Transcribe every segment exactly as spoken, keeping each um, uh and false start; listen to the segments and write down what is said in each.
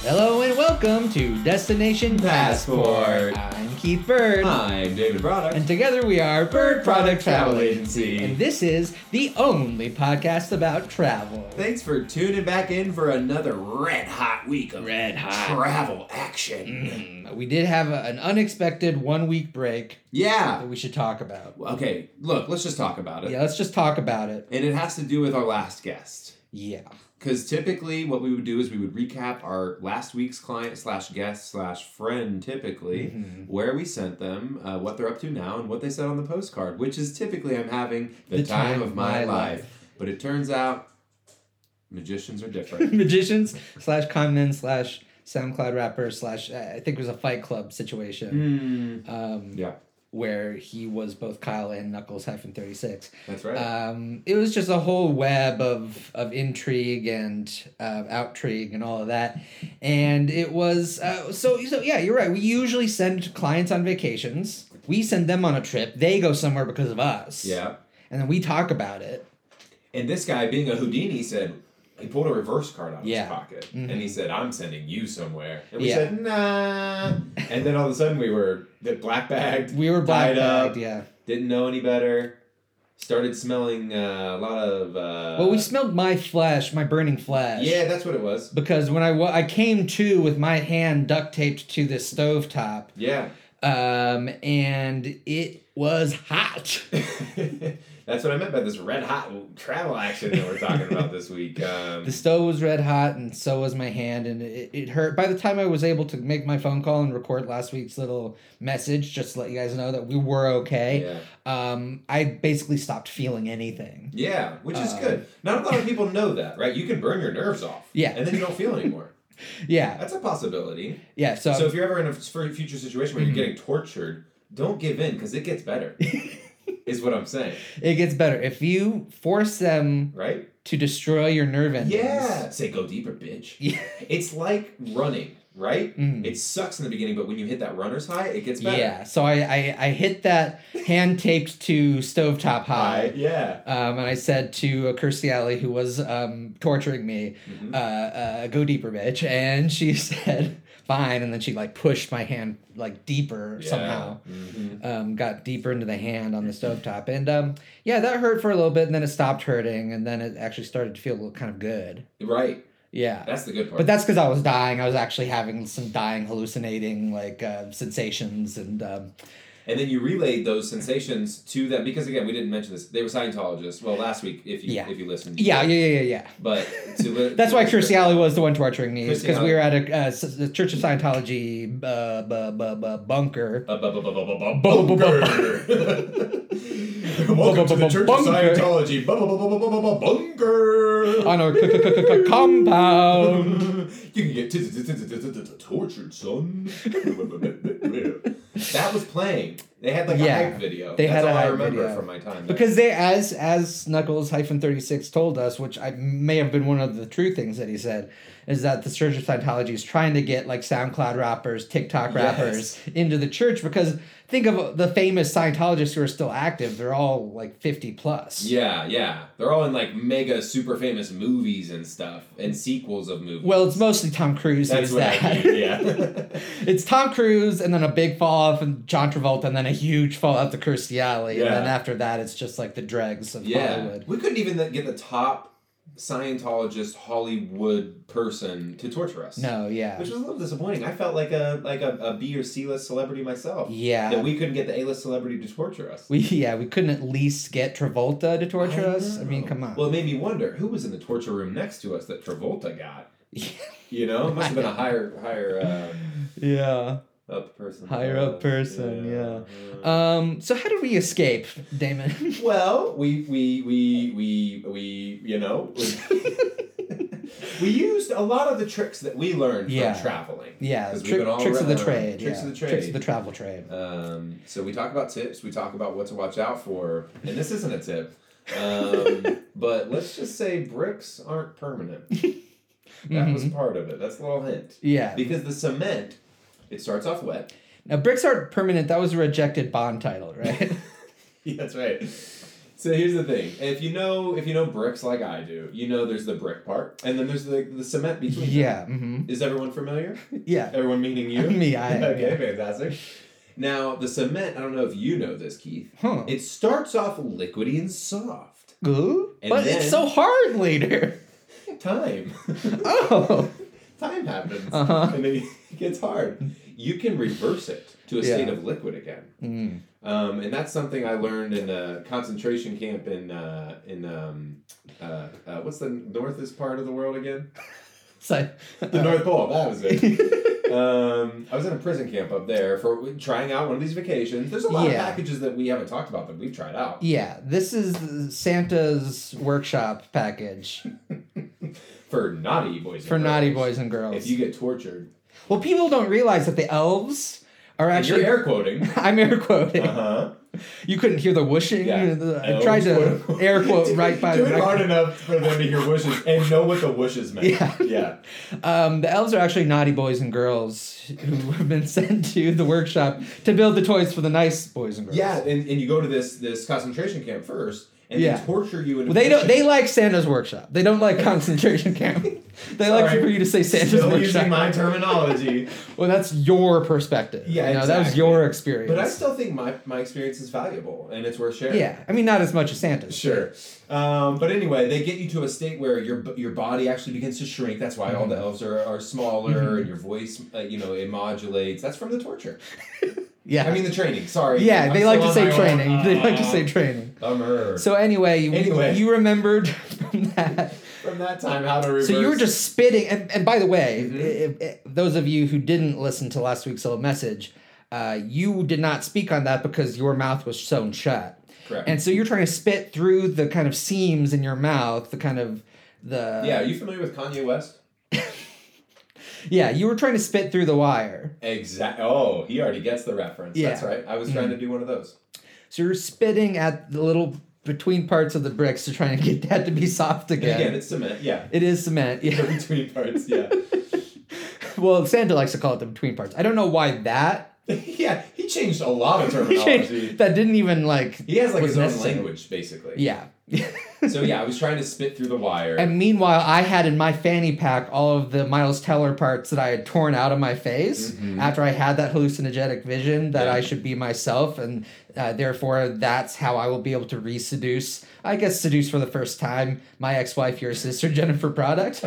Hello and welcome to Destination Passport. Passport. I'm Keith Bird. I'm David Broderick. And together we are Bird Product Travel Travel Agency. Agency. And this is the only podcast about travel. Thanks for tuning back in for another red hot week of Red hot. travel action. Mm, we did have a, an unexpected one week break Yeah. that we should talk about. Okay, look, let's just talk about it. Yeah, let's just talk about it. And it has to do with our last guest. Yeah. Because typically what we would do is we would recap our last week's client slash guest slash friend typically, Mhm. where we sent them, uh, what they're up to now, and what they said on the postcard, which is typically I'm having the, The time, of my, life. life. But it turns out magicians are different. Magicians slash conmen slash SoundCloud rapper slash, uh, I think it was a Fight Club situation. mm. Um, Yeah, where he was both Kyle and Knuckles hyphen thirty-six. that's right. Um, it was just a whole web of, of intrigue and uh, outrigue and all of that. And it was, uh, so, so yeah, you're right. We usually send clients on vacations. We send them on a trip. They go somewhere because of us. yeah. And then we talk about it. And this guy, being a Houdini, said, he pulled a reverse card out of Yeah. his pocket. Mhm. And he said, I'm sending you somewhere. And we Yeah. said, nah. And then all of a sudden we were the black bagged. We were black tied up, bagged, yeah. Didn't know any better. Started smelling uh, a lot of... Uh, Well, we smelled my flesh, my burning flesh. Yeah, that's what it was. Because when I, wa- I came to with my hand duct taped to this stovetop, Yeah. um, and it was hot. That's what I meant by this red hot travel action that we're talking about this week. Um, The stove was red hot, and so was my hand, and it, it hurt. By the time I was able to make my phone call and record last week's little message, just to let you guys know that we were okay, yeah. um, I basically stopped feeling anything. Yeah, which is Uh, good. Not a lot of people know that, right? You can burn your nerves off. Yeah. And then you don't feel anymore. Yeah, That's a possibility. yeah. So, So if you're ever in a f- future situation where Mhm. you're getting tortured, don't give in because it gets better. Is what I'm saying, it gets better if you force them right? to destroy your nerve endings. Yeah. Say go deeper, bitch. Yeah. It's like running, right? Mhm. It sucks in the beginning, but when you hit that runner's high, it gets better. Yeah. So I, I, I hit that hand taped to stovetop high. High. Yeah. Um, and I said to uh, Kirstie Alley, who was um, torturing me, Mhm. uh, uh, go deeper, bitch. And she said, fine. And then she like pushed my hand like deeper Yeah. somehow. Mhm. Um, got deeper into the hand on the stovetop. And um, yeah, that hurt for a little bit. And then it stopped hurting. And then it actually started to feel kind of good. Right. Yeah. That's the good part. But that's because I was dying. I was actually having some dying, hallucinating like uh, sensations. And um, And then you relayed those sensations to them because again, we didn't mention this. They were Scientologists. Well, last week, if you Yeah. if you listened, you yeah, did. yeah, yeah, yeah, yeah. But to li- That's to why listen- Kirstie Alley was the one torturing me, Kirstie because we Alley. were at a uh, s- the Church of Scientology uh, bu- bu- bu- bunker. Uh, bu- bu- bu- bu- bu- bu- Bu- bu- bu- bunker. Welcome to the Church of Bunker. Scientology. Bu- bu- bu- bu- bu- bu- bu- bunker. On our c- c- c- c- compound. You can get t- t- t- t- t- t- tortured, son. That was playing. They had like a Yeah, hype video. they That's had a all I hype remember video. from my time there. Because they, as as Knuckles hyphen thirty six told us, which I may have been one of the true things that he said, is that the Church of Scientology is trying to get like SoundCloud rappers, TikTok rappers into the church, because think of the famous Scientologists who are still active; they're all like fifty plus. Yeah, yeah. They're all in like mega super famous movies and stuff and sequels of movies. Well, it's mostly Tom Cruise. That's who's what that. I mean, yeah. It's Tom Cruise, and then a big fall off, and John Travolta, and then a huge fall off to Kirstie Alley, and Yeah. then after that, it's just like the dregs of yeah. Hollywood. We couldn't even get the top Scientologist Hollywood person to torture us. No, yeah, Which was a little disappointing. I felt like a like a, a B or C list celebrity myself. yeah. That we couldn't get the A list celebrity to torture us. We yeah we couldn't at least get Travolta to torture us. I mean, know. come on. Well, it made me wonder who was in the torture room next to us that Travolta got. You know, it must have been a higher higher uh, yeah, up person. higher up person. Yeah. yeah. Um. So how did we escape, Damon? Well, we we we we we you know we used a lot of the tricks that we learned Yeah. from traveling. yeah, 'Cause we've trick, been all tricks of the around. trade. Tricks yeah. of the trade. Tricks of the travel trade. Um, so we talk about tips. We talk about what to watch out for, and this isn't a tip. Um, but let's just say bricks aren't permanent. That was Mhm. part of it. That's a little hint. Yeah. Because the cement, it starts off wet. Now bricks aren't permanent. That was a rejected Bond title, right? Yeah, that's right. So here's the thing: if you know if you know bricks like I do, you know there's the brick part, and then there's the the cement between. Yeah. Them. Mm-hmm. Is everyone familiar? Yeah. Everyone meaning you? Me, I am. Okay, Yeah. fantastic. Now the cement. I don't know if you know this, Keith. Huh. It starts off liquidy and soft. Ooh, And but then- it's so hard later. Time. Oh. Time happens, Uh-huh. and then it gets hard. You can reverse it to a Yeah. state of liquid again. Mm. Um, and that's something I learned in a concentration camp in uh, in um, uh, uh, what's the northest part of the world again? So, The North Pole. That was it. um, I was in a prison camp up there for trying out one of these vacations. There's a lot Yeah. of packages that we haven't talked about that we've tried out. Yeah, this is Santa's workshop package For naughty boys. And for girls. naughty boys and girls. If you get tortured, Well, people don't realize that the elves are and actually. you're air quoting. I'm air quoting. Uh huh. You couldn't hear the whooshing. Yeah. I tried to Elves. air quote right by Do the it hard mic- enough for them to hear whooshes and know what the whooshes meant. Yeah. Yeah. Um, the elves are actually naughty boys and girls who have been sent to the workshop to build the toys for the nice boys and girls. Yeah, and, and you go to this this concentration camp first, and Yeah. they torture you. In Well, they don't. They like Santa's workshop. They don't like concentration camp. They like Sorry. for you to say Santa's Still workshop. using my terminology. Well, that's your perspective. Yeah, you know, that was exactly. your experience. But I still think my, my experience is valuable, and it's worth sharing. Yeah, I mean, not as much as Santa's. Sure. Um, but anyway, they get you to a state where your your body actually begins to shrink. That's why all the elves are, are smaller, Mhm. and your voice, uh, you know, it modulates. That's from the torture. Yeah. I mean, the training. Sorry. yeah, I'm they still like to on say my own. training. They like to Uh, say training. Bummer. So anyway, you- Anyway. you remembered from that. From that time, how to reverse. So you were just spitting, and, and by the way, Mhm. if, if, those of you who didn't listen to last week's little message, uh, you did not speak on that because your mouth was sewn shut. Correct. And so you're trying to spit through the kind of seams in your mouth, the kind of the yeah, are you familiar with Kanye West? yeah, you were trying to spit through the wire. Exactly. Oh, he already gets the reference. Yeah. That's right. I was trying to do one of those. So you're spitting at the little between parts of the bricks to try and get that to be soft And again. again, it's cement. Yeah. It is cement. The Yeah. between parts. Yeah. Well, Santa likes to call it the between parts. I don't know why that. yeah. He changed a lot of He terminology. changed- that didn't even like. He has like was his own necessary. language, basically. Yeah. So yeah, I was trying to spit through the wire. And meanwhile, I had in my fanny pack all of the Miles Teller parts that I had torn out of my face Mhm. after I had that hallucinogenic vision that Yeah. I should be myself, and uh, therefore that's how I will be able to re-seduce, I guess seduce for the first time, my ex-wife, your sister, Jennifer Product.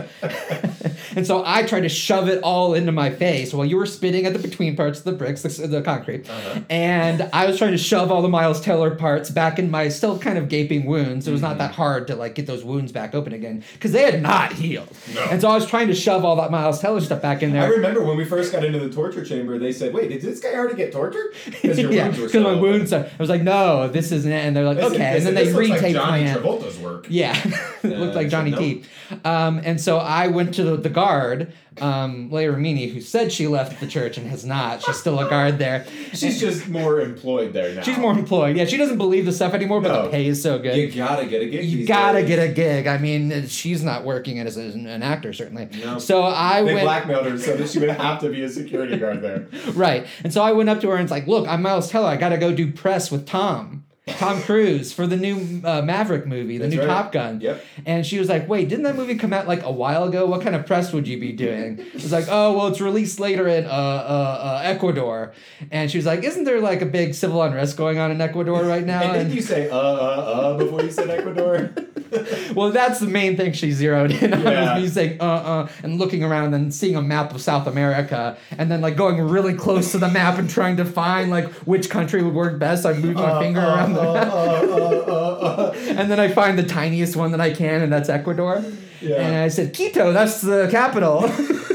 And so I tried to shove it all into my face while you were spitting at the between parts of the bricks, the, the concrete. Uh-huh. And I was trying to shove all the Miles Teller parts back in my still kind of gaping wounds. It was not that hard to like get those wounds back open again because they had not healed. No. And so I was trying to shove all that Miles Teller stuff back in I there. remember when we first got into the torture chamber, they said, "Wait, did this guy already get tortured?" Because your yeah, wounds were because so my open. wounds are. I was like, no, this isn't it. And they're like, They said- okay. And said, then they "This looks like retaped my Johnny hand. Travolta's work. Yeah, it looked Uh, like Johnny no. T. Um, and so I went to the, the guard, um, Leia Ramini, who said she left the church and has not. She's still a guard there. She's just more employed there now. She's more employed. Yeah, she doesn't believe the stuff anymore, but No. the pay is so good. You gotta get a gig. You these gotta days. get a gig. I mean, she's not working as an, an actor, certainly. No. So I They went. blackmailed her so that she would have to be a security guard there. Right. And so I went up to her and it's like, look, I'm Miles Teller. I gotta go do press with Tom. Tom Cruise for the new uh, Maverick movie, the That's new right. Top Gun. Yep. And she was like, wait, didn't that movie come out like a while ago? What kind of press would you be doing? It was like, oh, well, it's released later in uh, uh, uh, Ecuador. And she was like, isn't there like a big civil unrest going on in Ecuador right now? And And- didn't you say uh uh uh before you said Ecuador? well, that's the main thing she zeroed in on Yeah. was me saying uh uh and looking around and then seeing a map of South America and then like going really close to the map and trying to find like which country would work best. I moved my Uh, finger uh, around the uh, map. uh, uh, uh, uh. And then I find the tiniest one that I can, and that's Ecuador. Yeah. And I said, Quito, that's the capital.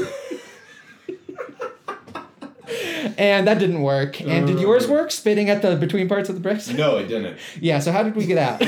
And that didn't work. And did yours work, spitting at the between parts of the bricks? No, it didn't. Yeah, so how did we get out?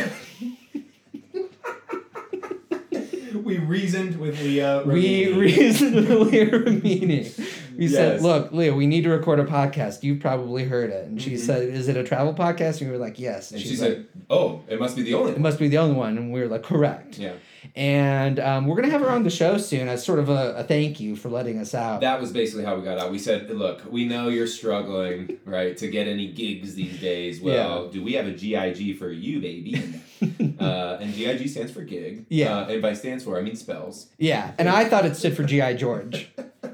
We reasoned with Leah. We Ramini. reasoned with Leah Ramini. We said, Yes. look, Leah, we need to record a podcast. You've probably heard it. And she Mhm. said, is it a travel podcast? And we were like, yes. And she she's said, like, "Oh, it must be the only it one." must be the only one. And we were like, correct. Yeah. And um, we're going to have her on the show soon as sort of a, a thank you for letting us out. That was basically how we got out. We said, look, we know you're struggling, right, to get any gigs these days. Well, yeah. do we have a G I G for you, baby? uh, and G I G stands for gig. Yeah. Uh, and by stands for, I mean spells. Yeah, and I thought it stood for G I George.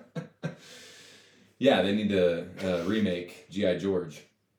Yeah, they need to uh, remake G I George.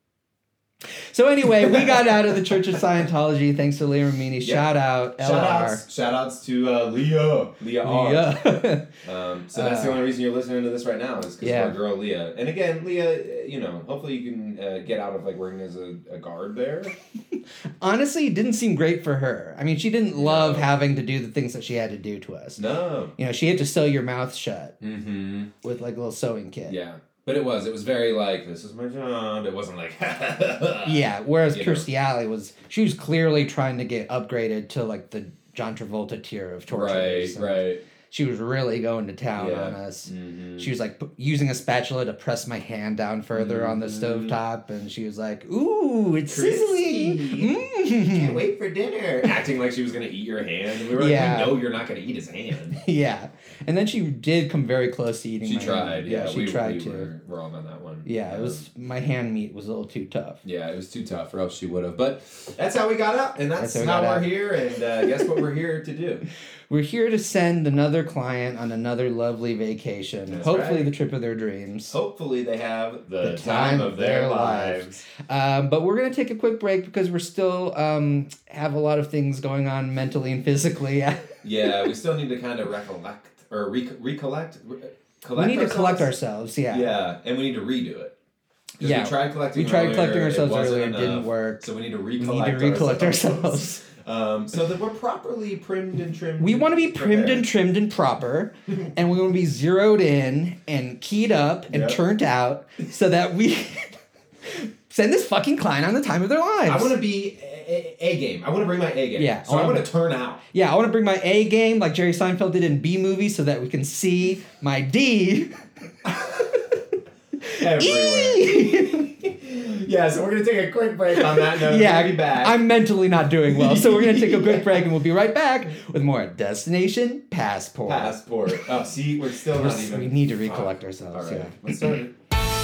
So anyway, we got out of the Church of Scientology thanks to Leah Remini. Yep. Shout out, L R. Shout outs, shout outs to uh, Leah. Leah R. Leah. um, so that's uh, the only reason you're listening to this right now is because yeah. of our girl Leah. And again, Leah, you know, hopefully you can uh, get out of like working as a, a guard there. Honestly, it didn't seem great for her. I mean, she didn't love no. having to do the things that she had to do to us. No. You know, she had to sew your mouth shut mm-hmm. with like a little sewing kit. Yeah. But it was. It was very like, this is my job. It wasn't like, yeah, whereas Kirstie Alley was, she was clearly trying to get upgraded to like the John Travolta tier of torturers. Right, right. She was really going to town yeah. on us. Mm-hmm. She was like p- using a spatula to press my hand down further mm-hmm. on the stovetop, and she was like, ooh, it's sizzling. Mm. Can't wait for dinner. Acting like she was going to eat your hand. And we were like, yeah. we know you're not going to eat his hand. Yeah. And then she did come very close to eating she my tried, hand. Yeah, she we, tried we to. were wrong on that one. Yeah, um, it was my hand meat was a little too tough. Yeah, it was too tough, or else she would have. But that's how we got out, and that's, that's how, we how we're out. here, and uh, guess what we're here to do? We're here to send another client on another lovely vacation. That's Hopefully right. the trip of their dreams. Hopefully they have the, the time, time of their, their lives. lives. Um, but we're going to take a quick break because we're still um, have a lot of things going on mentally and physically. Yeah, we still need to kind of recollect, or re- recollect. Re- collect we need ourselves? to collect ourselves, yeah. Yeah, and we need to redo it. Yeah, we tried collecting We tried earlier, collecting ourselves it earlier, it enough, didn't work. So we need to recollect We need to recollect ourselves. ourselves. Um, so that we're properly primmed and trimmed. We want to be primed prepared. and trimmed and proper, and we want to be zeroed in and keyed up and yep. turned out so that we send this fucking client on the time of their lives. I want to be a, a game. I want to bring my A game. Yeah. So I, I want to turn out. Yeah, I want to bring my A game like Jerry Seinfeld did in B movies so that we can see my D everywhere. Yeah, so we're going to take a quick break on that note. Yeah, we'll be back. I'm mentally not doing well, so we're going to take a quick break and we'll be right back with more Destination Passport. Passport. Oh, see, we're still we're, not even... We need to recollect oh, ourselves. All right, yeah. Let's start it.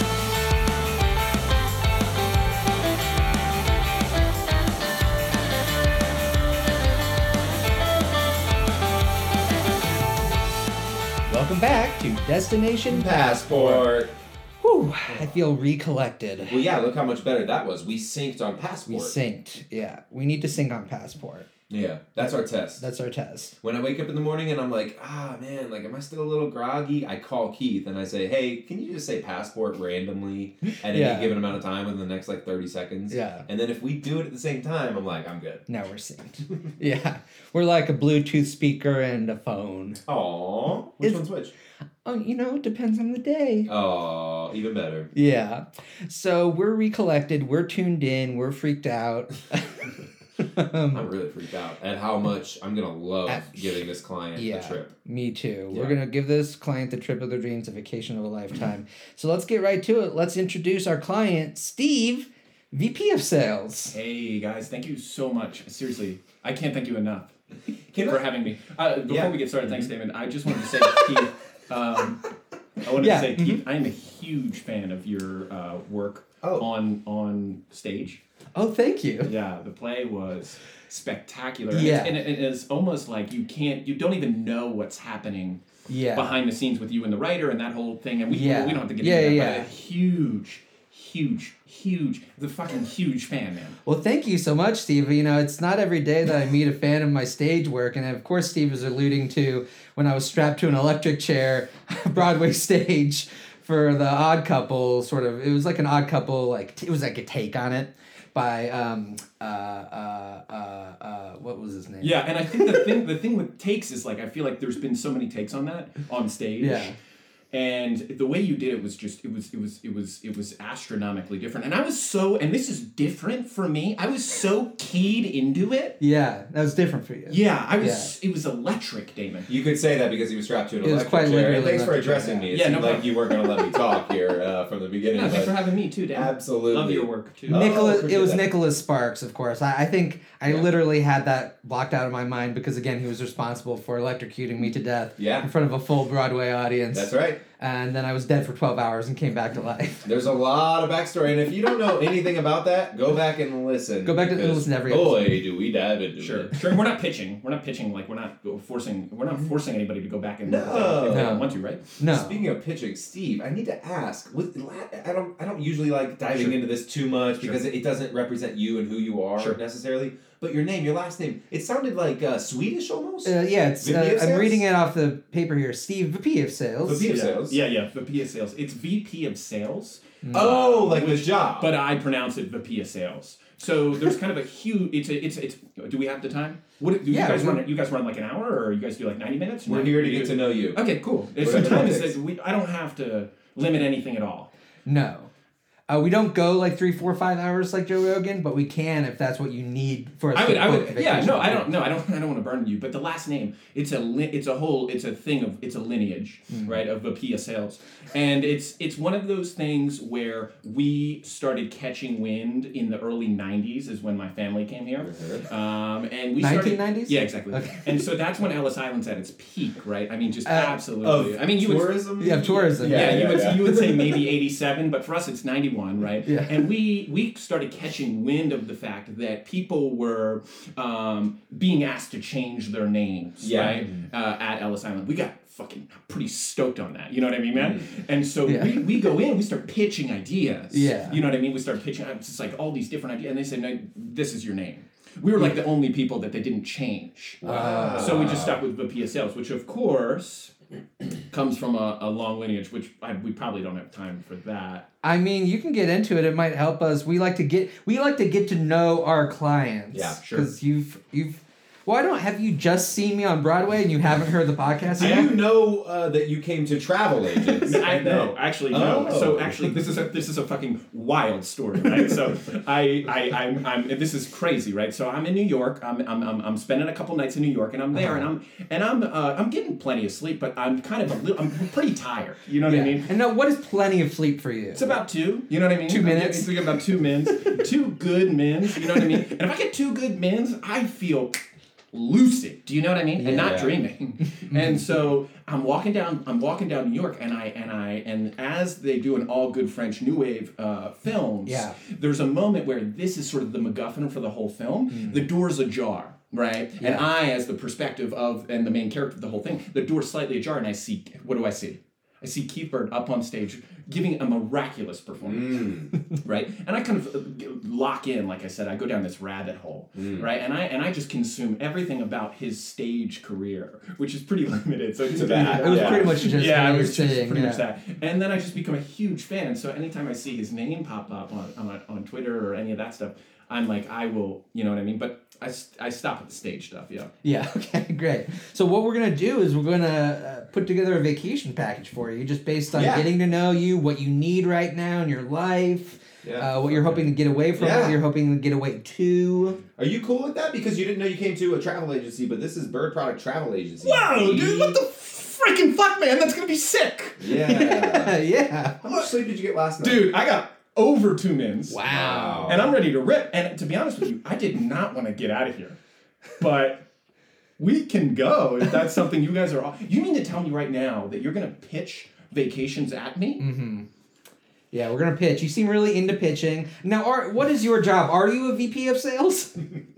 Welcome back to Destination Passport. Passport. Whew, I feel recollected. Well, yeah, look how much better that was. We synced on Passport. We synced, yeah. We need to sync on Passport. Yeah, that's our test. That's our test. When I wake up in the morning and I'm like, ah, man, like, am I still a little groggy? I call Keith and I say, hey, can you just say Passport randomly at yeah. any given amount of time within the next, like, thirty seconds? Yeah. And then if we do it at the same time, I'm like, I'm good. Now we're synced. Yeah. We're like a Bluetooth speaker and a phone. Aw. Which it's, one's which? Oh, you know, it depends on the day. Oh, even better. Yeah. So we're recollected. We're tuned in. We're freaked out. um, I'm really freaked out at how much I'm going to love at, giving this client yeah, the trip. Me too. Yeah. We're going to give this client the trip of their dreams, a vacation of a lifetime. So let's get right to it. Let's introduce our client, Steve, V P of Sales. Hey, guys. Thank you so much. Seriously, I can't thank you enough Can for I? having me. Uh, before yeah. we get started, thanks, David. I just wanted to say, Keith, um, I wanted yeah. to say, mm-hmm. Keith, I am a huge fan of your uh, work oh. on on stage. Oh, thank you. Yeah, the play was spectacular. Yeah. And, it's, and it, it's almost like you can't, you don't even know what's happening yeah. behind the scenes with you and the writer and that whole thing. And we, yeah. we don't have to get yeah, into that, yeah. but a huge, huge, huge, the fucking huge fan, man. Well, thank you so much, Steve. You know, it's not every day that I meet a fan of my stage work. And of course, Steve is alluding to when I was strapped to an electric chair, Broadway stage for the Odd Couple, sort of. It was like an Odd Couple, like, it was like a take on it by, um, uh, uh, uh, uh, what was his name? Yeah, and I think the thing, the thing with takes is, like, I feel like there's been so many takes on that on stage. Yeah. And the way you did it was just it was it was it was it was astronomically different. And I was so and this is different for me. I was so keyed into it. Yeah, that was different for you. Yeah, I was. Yeah. It was electric, Damon. You could say that because he was strapped to an it electric was quite chair. And literally thanks for addressing chair. me. It yeah, seemed no like problem. you weren't going to let me talk here uh, from the beginning. Yeah, thanks for having me too, Dan. Absolutely. Love your work too. Oh, Nicholas, it was that. Nicholas Sparks, of course. I, I think I Yeah. literally had that blocked out of my mind because, again, he was responsible for electrocuting me to death Yeah. in front of a full Broadway audience. That's right. And then I was dead for twelve hours and came back to life. There's a lot of backstory, and if you don't know anything about that, go back and listen. Go back to because, listen to every boy, episode. do we dive into Sure, it. sure. We're not pitching. We're not pitching. Like we're not forcing. We're not forcing anybody to go back and No. if they No. don't want to, right? No. Speaking of pitching, Steve, I need to ask. With, I don't. I don't usually like diving Sure. into this too much Sure. because it, it doesn't represent you and who you are Sure. necessarily. But your name, your last name, it sounded like uh, Swedish almost. Uh, yeah, it's. V P Uh, of I'm sales? reading it off the paper here. Steve, V P of Sales. V P of yeah. sales. Yeah, yeah. V P of sales. It's V P of sales. Oh, like the Which- job. But I pronounce it V P of sales. So there's kind of a huge. It's a. It's it's. Do we have the time? What do you Yeah, guys we- run? You guys run like an hour, or you guys do like ninety minutes? We're No, here to you get do- to know you. Okay, cool. It's Whatever the time that is takes. that we. I don't have to limit anything at all. No. Uh, we don't go like three, four, five hours like Joe Rogan, but we can if that's what you need for a I would, I quick would, yeah, vacation. no, I don't, no, I don't, I don't want to burn you. But the last name, it's a, li- it's a whole, it's a thing of, it's a lineage, right, of Vapia sales, and it's, it's one of those things where we started catching wind in the early nineties, is when my family came here, um, and we started, nineteen nineties? yeah, exactly, Okay. and so that's when Ellis Island's at its peak, right? I mean, just Uh, absolutely. I mean, you would. tourism. Yeah, tourism. Yeah, Yeah, you yeah, would yeah. you would say maybe eighty-seven, but for us it's ninety-one, right? Yeah. And we we started catching wind of the fact that people were um, being asked to change their names, Yeah. right? Uh, at Ellis Island, we got fucking pretty stoked on that. You know what I mean, man? And so Yeah. we, we go in, we start pitching ideas. Yeah. You know what I mean? We start pitching. It's just like all these different ideas, and they said, "No, this is your name." We were like the only people that they didn't change. Wow. So we just stuck with Vapia sales, which of course comes from a, a long lineage, which I, we probably don't have time for that. I mean, you can get into it. It might help us. We like to get we like to get to know our clients. Yeah, sure. Because you've you've. Well, I don't. Have you just seen me on Broadway and you haven't heard the podcast Do yet? you know uh, that you came to travel agents? I know, actually no. Oh. So actually, this is a this is a fucking wild story, right? So I I I'm, I'm this is crazy, right? So I'm in New York. I'm I'm I'm, I'm spending a couple nights in New York, and I'm there, and I'm and I'm uh, I'm getting plenty of sleep, but I'm kind of a little. I'm pretty tired. You know what Yeah. I mean? And now, what is plenty of sleep for you? It's about two. You know what I mean? Two I'm minutes? getting- It's about two mins. Two good mins. You know what I mean? And if I get two good mins, I feel lucid. Do you know what I mean? And not Yeah. dreaming. And so I'm walking down. I'm walking down New York, and I and I and as they do in all good French New Wave uh, films, Yeah. there's a moment where this is sort of the MacGuffin for the whole film. The door's ajar. Right, and Yeah. I, as the perspective of and the main character of the whole thing, the door's slightly ajar, and I see what do I see? I see Keith Bird up on stage giving a miraculous performance, Mm. right? And I kind of uh, g- lock in, like I said, I go down this rabbit hole, Mm. right? And I and I just consume everything about his stage career, which is pretty limited. So to that, It was Yeah. pretty much just yeah, what it you was were just saying. pretty yeah. much that. And then I just become a huge fan. And so anytime I see his name pop up on, on, on Twitter or any of that stuff, I'm like, I will, you know what I mean? But I, s- I stop at the stage stuff, yeah. Yeah, okay, great. So what we're going to do is we're going to uh, put together a vacation package for you just based on Yeah. getting to know you, what you need right now in your life, Yeah. uh, what you're hoping to get away from, Yeah. what you're hoping to get away to. Are you cool with that? Because you didn't know you came to a travel agency, but this is Bird Product Travel Agency. Whoa, dude, what the freaking fuck, man? That's gonna be sick. Yeah. yeah. How much sleep did you get last night? Dude, I got over two mins. Wow. And I'm ready to rip. And to be honest with you, I did not want to get out of here. But we can go if that's something you guys are all. You mean to tell me right now that you're going to pitch vacations at me? Mm-hmm. Yeah, we're going to pitch. You seem really into pitching. Now, are, what is your job? Are you a V P of sales?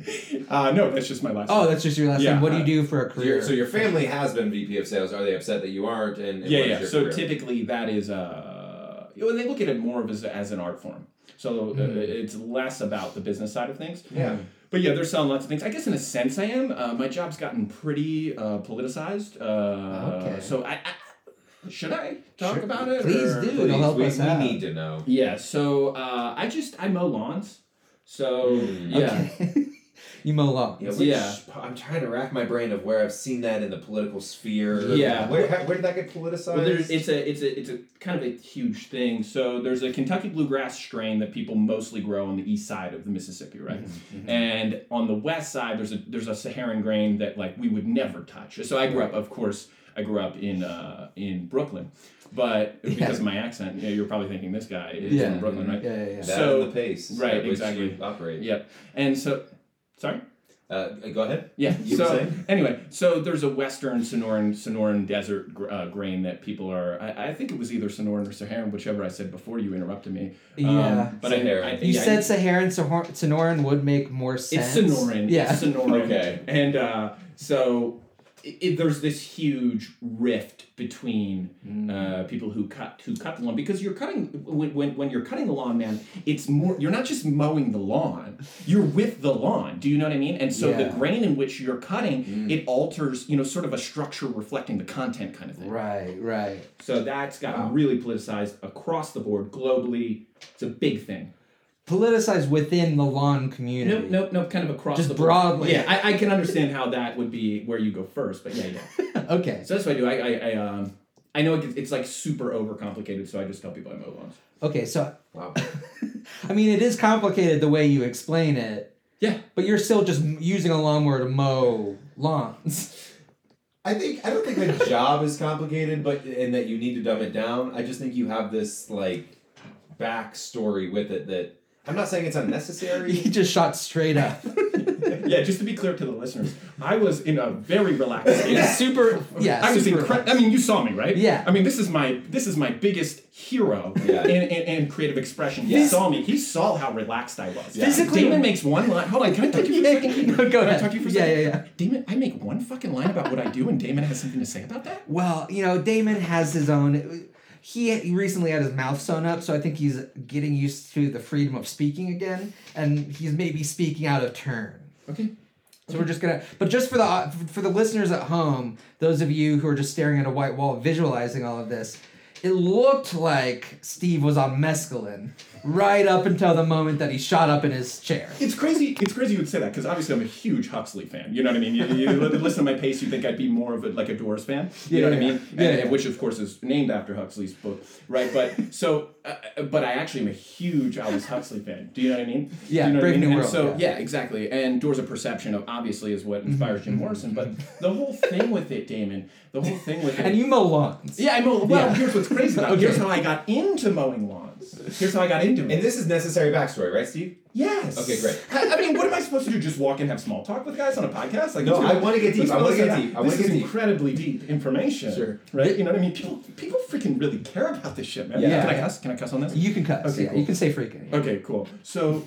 Uh, no, that's just my last Oh, name. that's just your last Yeah, name. What do uh, you do for a So, career? your, so your family has been V P of sales. Are they upset that you aren't? And, and Yeah, what is yeah. your So career? typically that is uh, you know, they look at it more of as, as an art form. So uh, Mm. it's less about the business side of things. Yeah. But yeah, they're selling lots of things. I guess in a sense I am. Uh, my job's gotten pretty uh, politicized. Uh, Okay. So I, I should I talk Sure. about it? Please or- do. Please, It'll help we, us we out. need to know. Yeah. So uh, I just I mow lawns. So Mm. yeah. Okay. You mow lawns. Yeah, which, Yeah. I'm trying to rack my brain of where I've seen that in the political sphere. Yeah. Where, how, where did that get politicized? Well, there's, it's a it's a it's a kind of a huge thing. So there's a Kentucky bluegrass strain that people mostly grow on the east side of the Mississippi, right? Mm-hmm. And on the west side, there's a there's a Saharan grain that like we would never touch. So I grew up, of course, I grew up in uh, in Brooklyn, but because Yeah. of my accent, you know, you're probably thinking this guy is Yeah. from Brooklyn, right? Yeah, yeah, yeah. that so- and the pace, right, at which exactly. you operate. Yep. And so, sorry. Uh, go ahead. Yeah. You were so saying? anyway, so there's a Western Sonoran Sonoran desert gr- uh, grain that people are. I, I think it was either Sonoran or Saharan, whichever I said before you interrupted me. Yeah. Um, but I, Saharan. I, You yeah, said Saharan, Sohor- Sonoran would make more sense. it's Sonoran. Yeah. It's Sonoran. Okay. And uh, so it, it, there's this huge rift between uh, people who cut who cut the lawn because you're cutting when, when when you're cutting the lawn, man. It's more. You're not just mowing the lawn. You're with the lawn. Do you know what I mean? And so the Yeah. grain in which you're cutting, it alters. You know, sort of a structure reflecting the content kind of thing. Right, right. So that's gotten Wow. really politicized across the board globally. It's a big thing. Politicized within the lawn community. Nope, nope, nope. Kind of across Just the board. broadly. Yeah, I, I can understand how that would be where you go first, but yeah, yeah. Okay. So that's what I do. I, I, I um, I know it gets, it's like super overcomplicated, so I just tell people I mow lawns. Okay, so Wow. I mean, it is complicated the way you explain it, Yeah. but you're still just m- using a lawnmower to mow lawns. I think I don't think the job is complicated, but and that you need to dumb it down. I just think you have this like backstory with it that I'm not saying it's unnecessary. He just shot straight up. Yeah, just to be clear to the listeners, I was in a very relaxed state. It's super. Yeah. I was super incredible. I mean, you saw me, right? Yeah. I mean, this is my this is my biggest hero Yeah. in, in, in creative expression. He Yeah. saw me. He saw how relaxed I was. Yeah. Physically- Damon makes one line. Hold on, can I talk to you for a second? No, go Can ahead. I talk to you for a Yeah, second? yeah, yeah. Damon, I make one fucking line about what I do, and Damon has something to say about that. Well, you know, Damon has his own. He, he recently had his mouth sewn up, so I think he's getting used to the freedom of speaking again, and he's maybe speaking out of turn. Okay. So we're just gonna, but just for the for the listeners at home, those of you who are just staring at a white wall, visualizing all of this, it looked like Steve was on mescaline right up until the moment that he shot up in his chair. It's crazy. It's crazy you would say that because obviously I'm a huge Huxley fan. You know what I mean? You, you listen to my pace, you think I'd be more of a like a Doors fan. You know what I Yeah, mean? yeah. And, Yeah. which of course is named after Huxley's book, right? But so, uh, but I actually am a huge Aldous Huxley fan. Do you know what I mean? Yeah, Do you know what I Brave mean? New And World, so yeah. yeah, exactly. And Doors of Perception of obviously is what inspires Jim Morrison. But the whole thing with it, Damon, the whole thing with it. And you mow lawns. yeah, I mow. Well, Yeah. here's what's crazy about it. Okay. Here's how I got into mowing lawns. Here's how I got into it. And this is necessary backstory, right, Steve? Yes. Okay, great. I, I mean, what am I supposed to do? Just walk and have small talk with guys on a podcast? Like, No, let's I wanna get deep. let's I wanna listen get to deep. I that. wanna This get is deep. incredibly deep information. Sure. Right? You know what I mean? People, people freaking really care about this shit, man. Yeah. Can I cuss? Can I cuss on this? You can cuss. Okay, yeah, cool. you can say freaking. Okay, cool. So,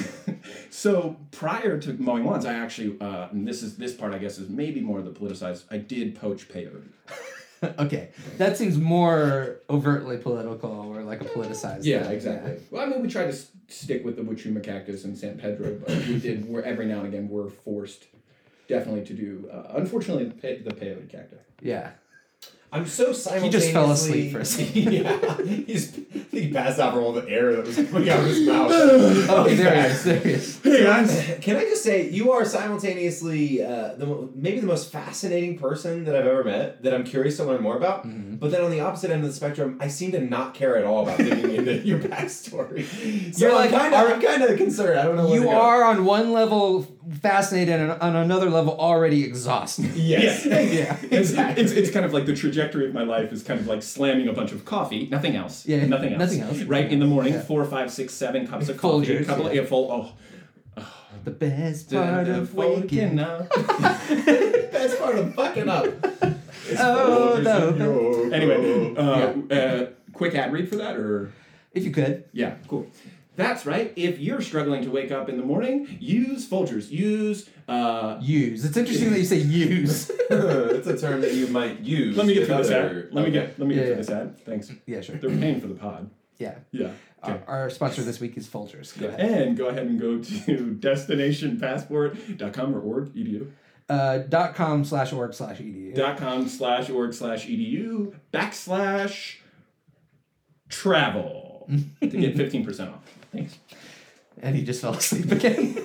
so prior to mowing lawns, I actually, uh, and this is this part, I guess, is maybe more the politicized. I did poach peyote. Okay, that seems more overtly political or like a politicized. Yeah, thing. exactly. Well, I mean, we tried to s- stick with the Huachuma cactus and San Pedro, but we did. We're every now and again we're forced, definitely, to do. Uh, unfortunately, the, pe- the peyote cacti. Yeah. I'm so He simultaneously... just fell asleep for a second. Yeah. He's, he passed out from all the air that was coming out of his mouth. Oh, He's there he back. is. There he is. Hey guys. Can I just say, you are simultaneously uh, the mo- maybe the most fascinating person that I've ever met, that I'm curious to learn more about. Mm-hmm. But then on the opposite end of the spectrum, I seem to not care at all about digging into your backstory. So You're I'm like, kind of, I'm kind of concerned. I don't know. Where You to go. are on one level fascinated and on another level already exhausted. Yes. Yeah. It's, Exactly. it's, it's kind of like the trajectory of my life is kind of like slamming a bunch of coffee, nothing else. Yeah, nothing else. nothing else. Right in the morning, Yeah. four, five, six, seven cups of coffee, Folgers, couple yeah. of yeah, full. Oh, The best part of waking up. up. Best part of fucking up. It's Oh, Folgers no. in your Anyway, coat. uh, uh, quick ad read for that, or If you could. yeah, cool. That's right. If you're struggling to wake up in the morning, use Folgers. Use. Uh, Use. It's interesting that you say use. It's a term that you might use. let me get with through this other- ad. Let me Okay. get. Let me Yeah, get through yeah. this ad. Thanks. Yeah, sure. They're paying for the pod. Yeah. Yeah. Okay. Our, our sponsor this week is Folgers. Go ahead. And go ahead and go to destination passport dot com or org edu. Uh, dot com slash org slash edu. Dot com slash org slash edu backslash travel to get fifteen percent off. Thanks. And he just fell asleep again.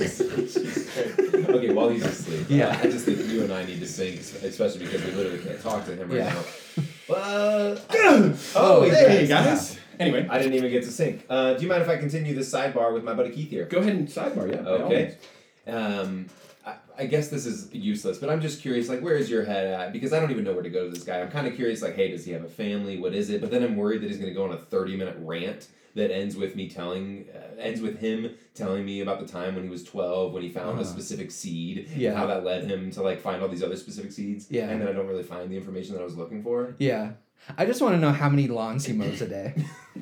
Okay, while he's asleep. Yeah. Uh, I just think you and I need to sync, especially because we literally can't talk to him right Yeah. now. Well, Oh, oh, he's Hey back. guys. Anyway, I didn't even get to sync. Uh, do you mind if I continue this sidebar with my buddy Keith here? go ahead and sidebar. Yeah. by all Okay. means. Um, I, I guess this is useless, but I'm just curious, like, where is your head at? Because I don't even know where to go to this guy. I'm kind of curious, like, hey, does he have a family? What is it? But then I'm worried that he's going to go on a thirty minute rant that ends with me telling, uh, ends with him telling me about the time when he was twelve, when he found Uh-huh. a specific seed, Yeah. and how that led him to, like, find all these other specific seeds. Yeah. And then I don't really find the information that I was looking for. Yeah. I just want to know how many lawns he mows a day.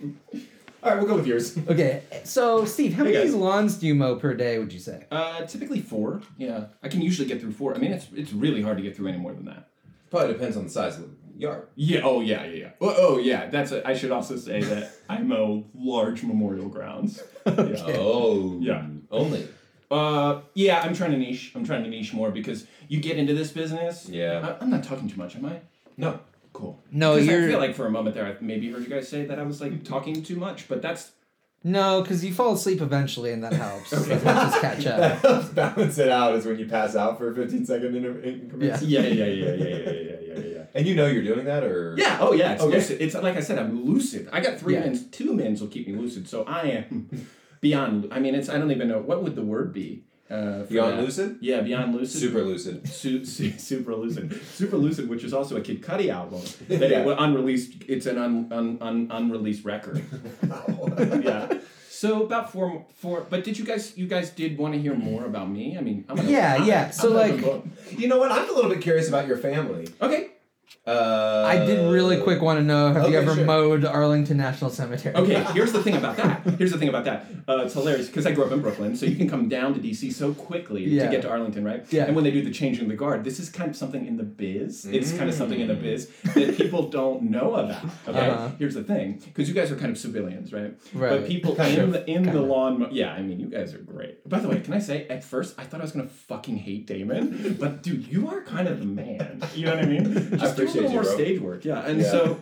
All right, we'll go with yours. Okay, so Steve, how Hey, many guys. lawns do you mow per day, would you say? Uh, typically four. Yeah, I can usually get through four. I mean, it's it's really hard to get through any more than that. Probably depends on the size of the yard. Yeah. Oh yeah. Yeah. Yeah. Oh, oh yeah. That's. A, I should also say that I mow large memorial grounds. Yeah. Oh. Yeah. Only. Uh, yeah. I'm trying to niche. I'm trying to niche more because you get into this business. Yeah. I, I'm not talking too much, am I? No. Cool. No, Because you're I feel like for a moment there, I maybe heard you guys say that I was like talking too much, but that's no, because you fall asleep eventually, and that helps. Okay. That helps us catch up. That helps balance it out is when you pass out for fifteen second inter- increments. Yeah. yeah, yeah, yeah, yeah, yeah, yeah, yeah, yeah, yeah. And you know you're doing that, or Yeah. Oh yeah. It's Okay. lucid. It's like I said, I'm lucid. I got three Yeah. mins. Two mins will keep me lucid. So I am beyond. I mean, it's. I don't even know what would the word be. Uh, for beyond that. lucid, Yeah, beyond lucid. super lucid. Su- su- super lucid, super lucid, which is also a Kid Cudi album that Yeah. it, well, unreleased. It's an un, un, un, unreleased record. Yeah. So about four, four. But did you guys? You guys did want to hear more about me? I mean, I'm gonna, Yeah, I'm, yeah, I'm so, an open like- book. You know what? I'm a little bit curious about your family. Okay. Uh, I did really quick want to know, have you okay, ever sure. mowed Arlington National Cemetery? Okay, here's the thing about that. Here's the thing about that. Uh, it's hilarious because I grew up in Brooklyn, so you can come down to D C so quickly Yeah. to get to Arlington, right? Yeah. And when they do the changing of the guard, this is kind of something in the biz. It's kind of something in the biz that people don't know about. Okay, Uh-huh. here's the thing, because you guys are kind of civilians, right? Right. But people Kind in of. the in Kind the of. lawn, mo- yeah. I mean, you guys are great. By the way, can I say at first I thought I was gonna fucking hate Damon, but dude, you are kind of the man. You know what I mean? Just do a appreciate little you, more bro. stage work, yeah. And Yeah. so.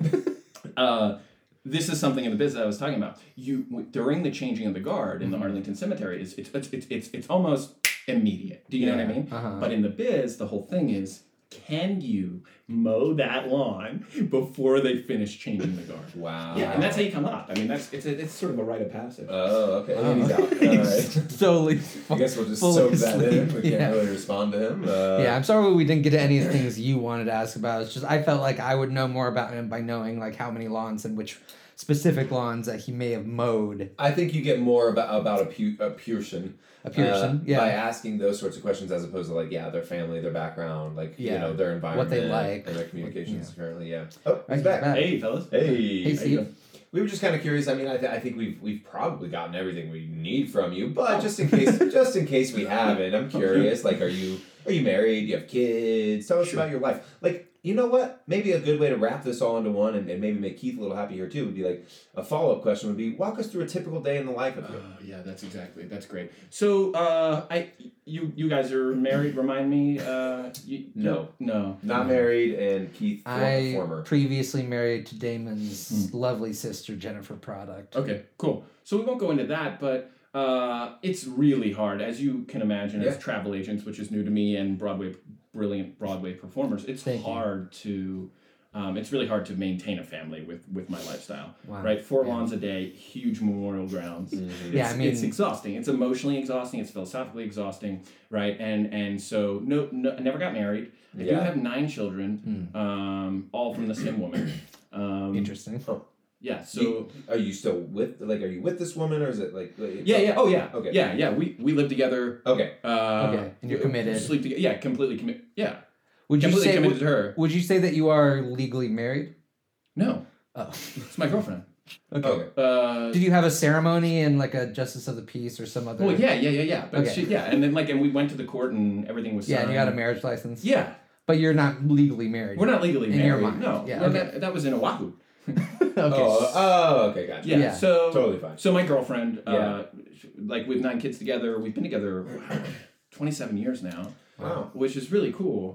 Uh, this is something in the business I was talking about. You w- during the changing of the guard in the Arlington Cemetery is it's it's it's it's, it's almost immediate. Do you know what I Yeah, mean? uh-huh. But in the biz, the whole thing is, can you mow that lawn before they finish changing the guard? Wow. Yeah, and that's how you come up. I mean, that's it's a, it's sort of a rite of passage. Oh, okay. Oh. He's out. All right. Totally. I guess we'll just fully soak that in. asleep. We can't Yeah. really respond to him. Uh, Yeah, I'm sorry we didn't get to any of the things you wanted to ask about. It's just I felt like I would know more about him by knowing like how many lawns and which specific lawns that he may have mowed. I think you get more about about a, pu- a Pearson. A Pearson, uh, yeah. By asking those sorts of questions as opposed to like, yeah, their family, their background, like, you Yeah. know, their environment. What they like. And their communications Yeah. currently, yeah. Oh, Right, he's back. back. Hey, fellas. Hey. Hey, How you Steve. doing? We were just kind of curious. I mean, I, th- I think we've we've probably gotten everything we need from you, but just in case, just in case we haven't, I'm curious. Like, are you are you married? Do you have kids? Tell us Sure. about your life. Like, you know what? Maybe a good way to wrap this all into one, and, and maybe make Keith a little happy here too, would be like a follow up question would be, walk us through a typical day in the life of you. Oh, yeah, that's exactly. That's great. So, uh, I, you, you guys are married. Remind me. Uh, you, No. no, Not married, and Keith, former. I former. previously married to Damon's Hmm. lovely sister Jennifer Product. Okay, cool. So we won't go into that, but uh, it's really hard, as you can imagine, Yeah. as travel agents, which is new to me, and Broadway, brilliant Broadway performers. It's Thank you. hard to. Um, it's really hard to maintain a family with, with my lifestyle, Wow. right? Four Yeah. lawns a day, huge memorial grounds. Mhm. Yeah, It's, I mean- it's exhausting. It's emotionally exhausting. It's philosophically exhausting, right? And and so no, no I never got married. I do Yeah. have nine children, um, all from the same woman. Um, Interesting. Yeah. So. You- are you still with like? Are you with this woman, or is it like? like- Yeah, yeah, oh yeah, Okay. yeah, yeah. We we live together. Okay. Uh, Okay, and you're committed. Sleep together. Yeah, completely committed. Yeah, Would you completely say committed would, to her. would you say that you are legally married? No, Oh. it's my girlfriend. Okay. Okay. Uh, Did you have a ceremony and like a justice of the peace or some other? well, yeah, yeah, yeah, yeah. But Okay. she, yeah, and then like, and we went to the court and everything was. Yeah, and you got a signed. marriage license. Yeah, But you're not legally married. we're not legally In married. your mind. No, Yeah, no, okay. that, that was in Oahu. Okay. Oh, oh, okay, gotcha. Yeah, Yeah. so Totally fine. So my girlfriend, Yeah. uh, like with nine kids together, we've been together twenty-seven years now, Wow. which is really cool.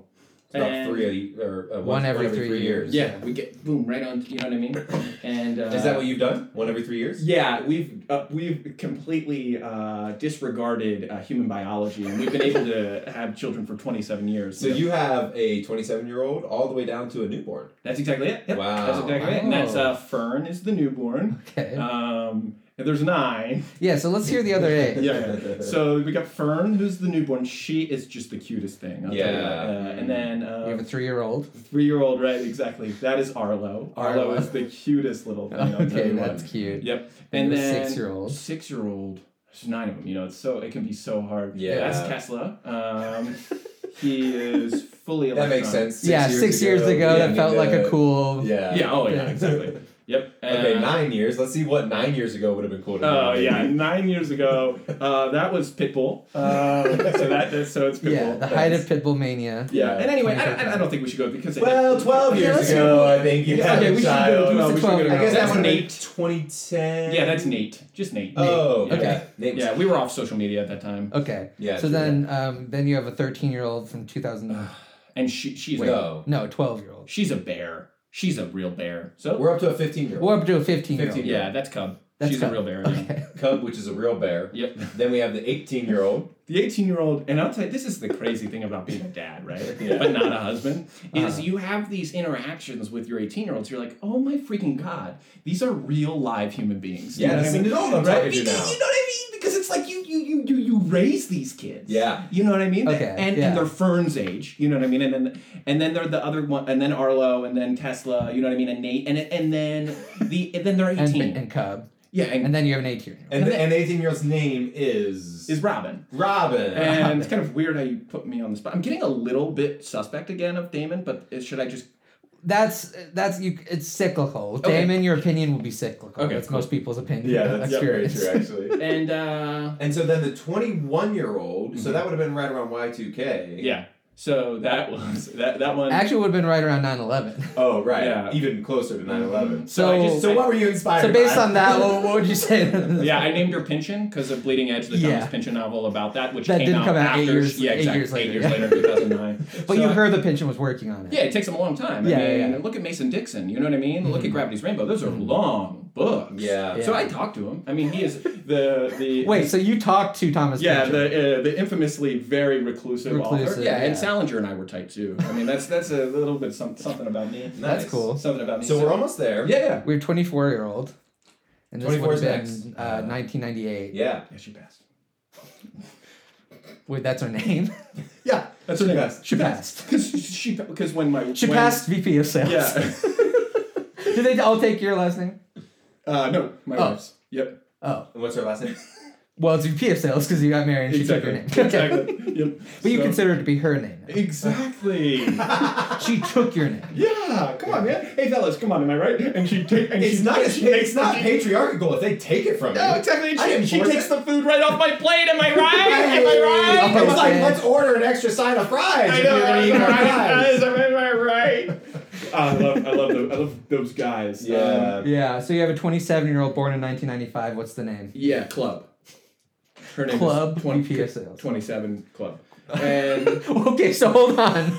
It's about And- three a, or uh, One every three years. Yeah, we get boom right on. You know what I mean? And uh, Is that what you've done? One every three years? Yeah, we've uh, we've completely uh, disregarded uh, human biology, and we've been able to have children for twenty-seven years. So you have a twenty-seven-year-old all the way down to a newborn. That's exactly it. Yep. Wow. That's exactly it. And that's Oh. uh, Fern is the newborn. Okay. Um, and there's nine. Yeah, so let's hear the other eight. Yeah, yeah. So we got Fern, who's the newborn. She is just the cutest thing. I'll tell you Yeah. that. Uh, and then You uh, have a three-year-old. three-year-old, right? Exactly. That is Arlo. Arlo, Arlo. is the cutest little thing. I'll tell Okay, you that's what. cute. Yep. And And the then six-year-old. Six-year-old. There's nine of them. You know, it's so it can be so hard. Yeah. That's Tesla. Um, he is fully. That makes electronic. sense. Yeah, six years ago, yeah, that felt like a cool. Yeah. Yeah. Oh yeah. Yeah. Exactly. Yep. Okay, Uh, nine years. Let's see what nine years ago would have been cool to Oh do. yeah, nine years ago, uh, that was Pitbull. Um, so that that's- so it's Pitbull. Yeah, the height of Pitbull mania. Yeah, and anyway, I, I, I don't think we should go because it, Well, twelve Okay, years let's ago, go. I think you Yeah, had okay, a we should child. go. No, Who's we the should go to twelve? I guess that's that would have Nate. been twenty ten. Yeah, that's Nate. Just Nate. Oh, Nate. okay. Okay. Nate was- Yeah, we were off social media at that time, Okay. Yeah, So true, then, um, then you have a thirteen-year-old from two thousand. and she she's Wait. a, No. No, twelve-year-old. she's a bear. She's a real bear. So We're up to a fifteen year We're old. up to a fifteen-year-old. fifteen. yeah, that's Cub. That's she's Cub. a real bear. Yeah. Okay. Cub, which is a real bear. Yep. Then we have the eighteen year old. The eighteen-year-old, and I'll tell you, this is the crazy thing about being a dad, right? Yeah. But not a husband, is Uh-huh. you have these interactions with your eighteen-year-olds. You're like, oh my freaking god, these are real live human beings. You know what Yes, I mean? and all I'm Right? talking to Because, now. you know what I mean? Because it's like you you you you you raise these kids. Yeah. You know what I mean? Okay, And yeah. and they're Fern's age. You know what I mean? And then and then they're the other one, and then Arlo, and then Tesla. You know what I mean? And Nate, and and then the and then they're And, eighteen. and Cub. yeah, and, And then you have an eighteen-year-old. And the and eighteen year old's name is is Robin. Robin. And it's kind of weird how you put me on the spot. I'm getting a little bit suspect again of Damon, but is- should I just? That's that's you. It's cyclical. With Okay. Damon, your opinion will be cyclical. Okay, that's cool. most people's opinion. yeah, that's yeah, very experience. true actually. And uh, And so then the twenty-one year old, so Mhm. that would have been right around Y two K. yeah, so that was that that one. Actually, would have been right around nine eleven. Oh, right. Yeah. Even closer to nine eleven. So, I just- So what were you inspired so based by? on that, what, what would you say? yeah, I named her Pinchin because of Bleeding Edge, the Yeah. Thomas Pynchon novel about that, which That came didn't out come out eight after. years- yeah, eight exactly. years later, Eight years yeah. later, two thousand nine. But So you I- heard the pension was working on it. Yeah, it takes them a long time. I Yeah, mean, yeah, yeah. look at Mason Dixon. You know what I mean? Look at Gravity's Rainbow. Those are long books. Yeah. Yeah. So I talked to him. I mean, he is the the Wait, so you talked to Thomas Yeah, Pynchon. the uh, the infamously very reclusive, Reclusive, author. Yeah, yeah. and Salinger and I were tight too. I mean, that's that's a little bit some, something about me. That's Nice. cool. Something about me. So we're almost there. yeah, yeah. We have twenty-four-year-old. And this twenty-four would have is been next. uh, nineteen ninety-eight. Yeah. Yeah, she passed. Wait, that's her name? Yeah. That's her name. passed. She passed. Because she because when my She when, passed V P of sales. Yeah. Did they all take your last name? uh, no, my Oh. wife's. Yep. Oh. And what's her last name? Well, it's V P of sales because you got married and she Exactly. took your name. Okay. Exactly. Yep. But you So- consider it to be her name. now. Exactly. She took your name. Yeah, come on, man. Hey, fellas, come on, am I right? And she take and It's she not. and It's, she takes not she- patriarchal if they take it from you. No, exactly. I didn't She, she force takes it. the food right off my plate. Am I right? Am I right? Oh, It's like man. let's order an extra side of fries. I if know, you're gonna eat am more I right, fries. guys? Am I right? I love, I love, those, I love those guys. Um, Yeah. Yeah, so you have a twenty-seven-year-old born in nineteen ninety-five. What's the name? yeah, Club. Her name Club is twenty, V P of sales. twenty-seven Club. And Okay, so hold on.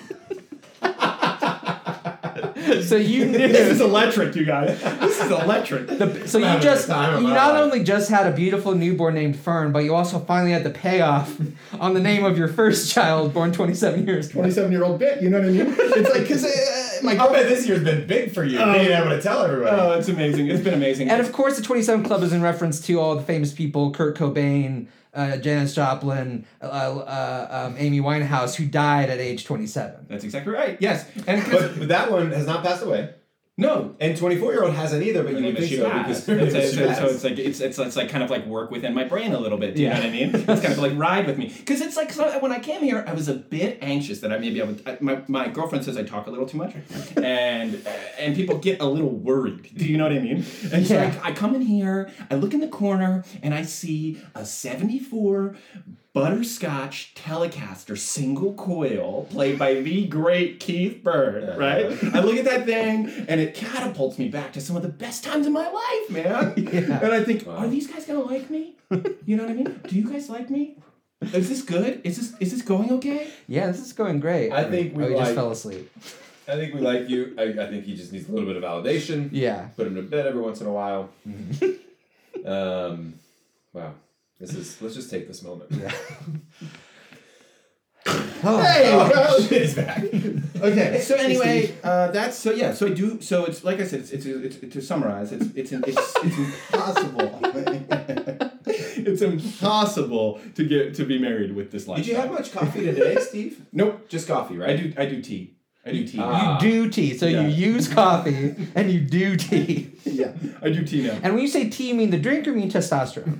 So you knew. this is electric, you guys. This is electric. The, so I'm you having just the time of you my not life. only just had a beautiful newborn named Fern, but you also finally had the payoff on the name of your first child, born twenty-seven years ago. twenty-seven year old bit, you know what I mean? It's like, because uh, my I bet this year's been big for you. Um, being able to tell everybody. Oh, it's amazing. It's been amazing. And of course, the twenty-seven Club is in reference to all the famous people: Kurt Cobain, uh, Janis Joplin, uh, uh, um, Amy Winehouse, who died at age twenty-seven. That's exactly right. Yes. And but, but that one has not passed away. no. And twenty-four year old hasn't either, but you would think She so passed. because her name It's, is it's, it's, so Shabazz. it's like it's, it's it's like kind of like work within my brain a little bit. Do you Yeah. know what I mean? It's kind of like ride with me because it's like so when I came here, I was a bit anxious that I maybe I would. I, my my girlfriend says I talk a little too much, and uh, and people get a little worried. Do you know what I mean? And so Yeah. I, I come in here, I look in the corner, and I see a seventy-four. Butterscotch Telecaster single coil played by the great Keith Bird, right? I look at that thing and it catapults me back to some of the best times of my life, man. Yeah. And I think, Wow. are these guys gonna like me? You know what I mean? Do you guys like me? Is this good? Is this is this going okay? Yeah, this is going great. I think we oh, he like- just fell asleep. I think we like you. I, I think he just needs a little bit of validation. Yeah. Put him to bed every once in a while. Mhm. Um, wow. This is. Let's just take this moment. Yeah. Oh, Hey, Oh, shit, he's back. Okay. So anyway, uh, that's so yeah. So I do. So it's like I said. It's it's, it's, it's to summarize. It's it's it's, it's impossible. It's impossible to get to be married with this lifestyle. Did you have much coffee today, Steve? Nope. Just coffee, right? I do. I do tea. I do tea. Ah. You do tea, so Yeah. you use coffee and you do tea. Yeah. I do tea now. And when you say tea, you mean the drink or mean testosterone?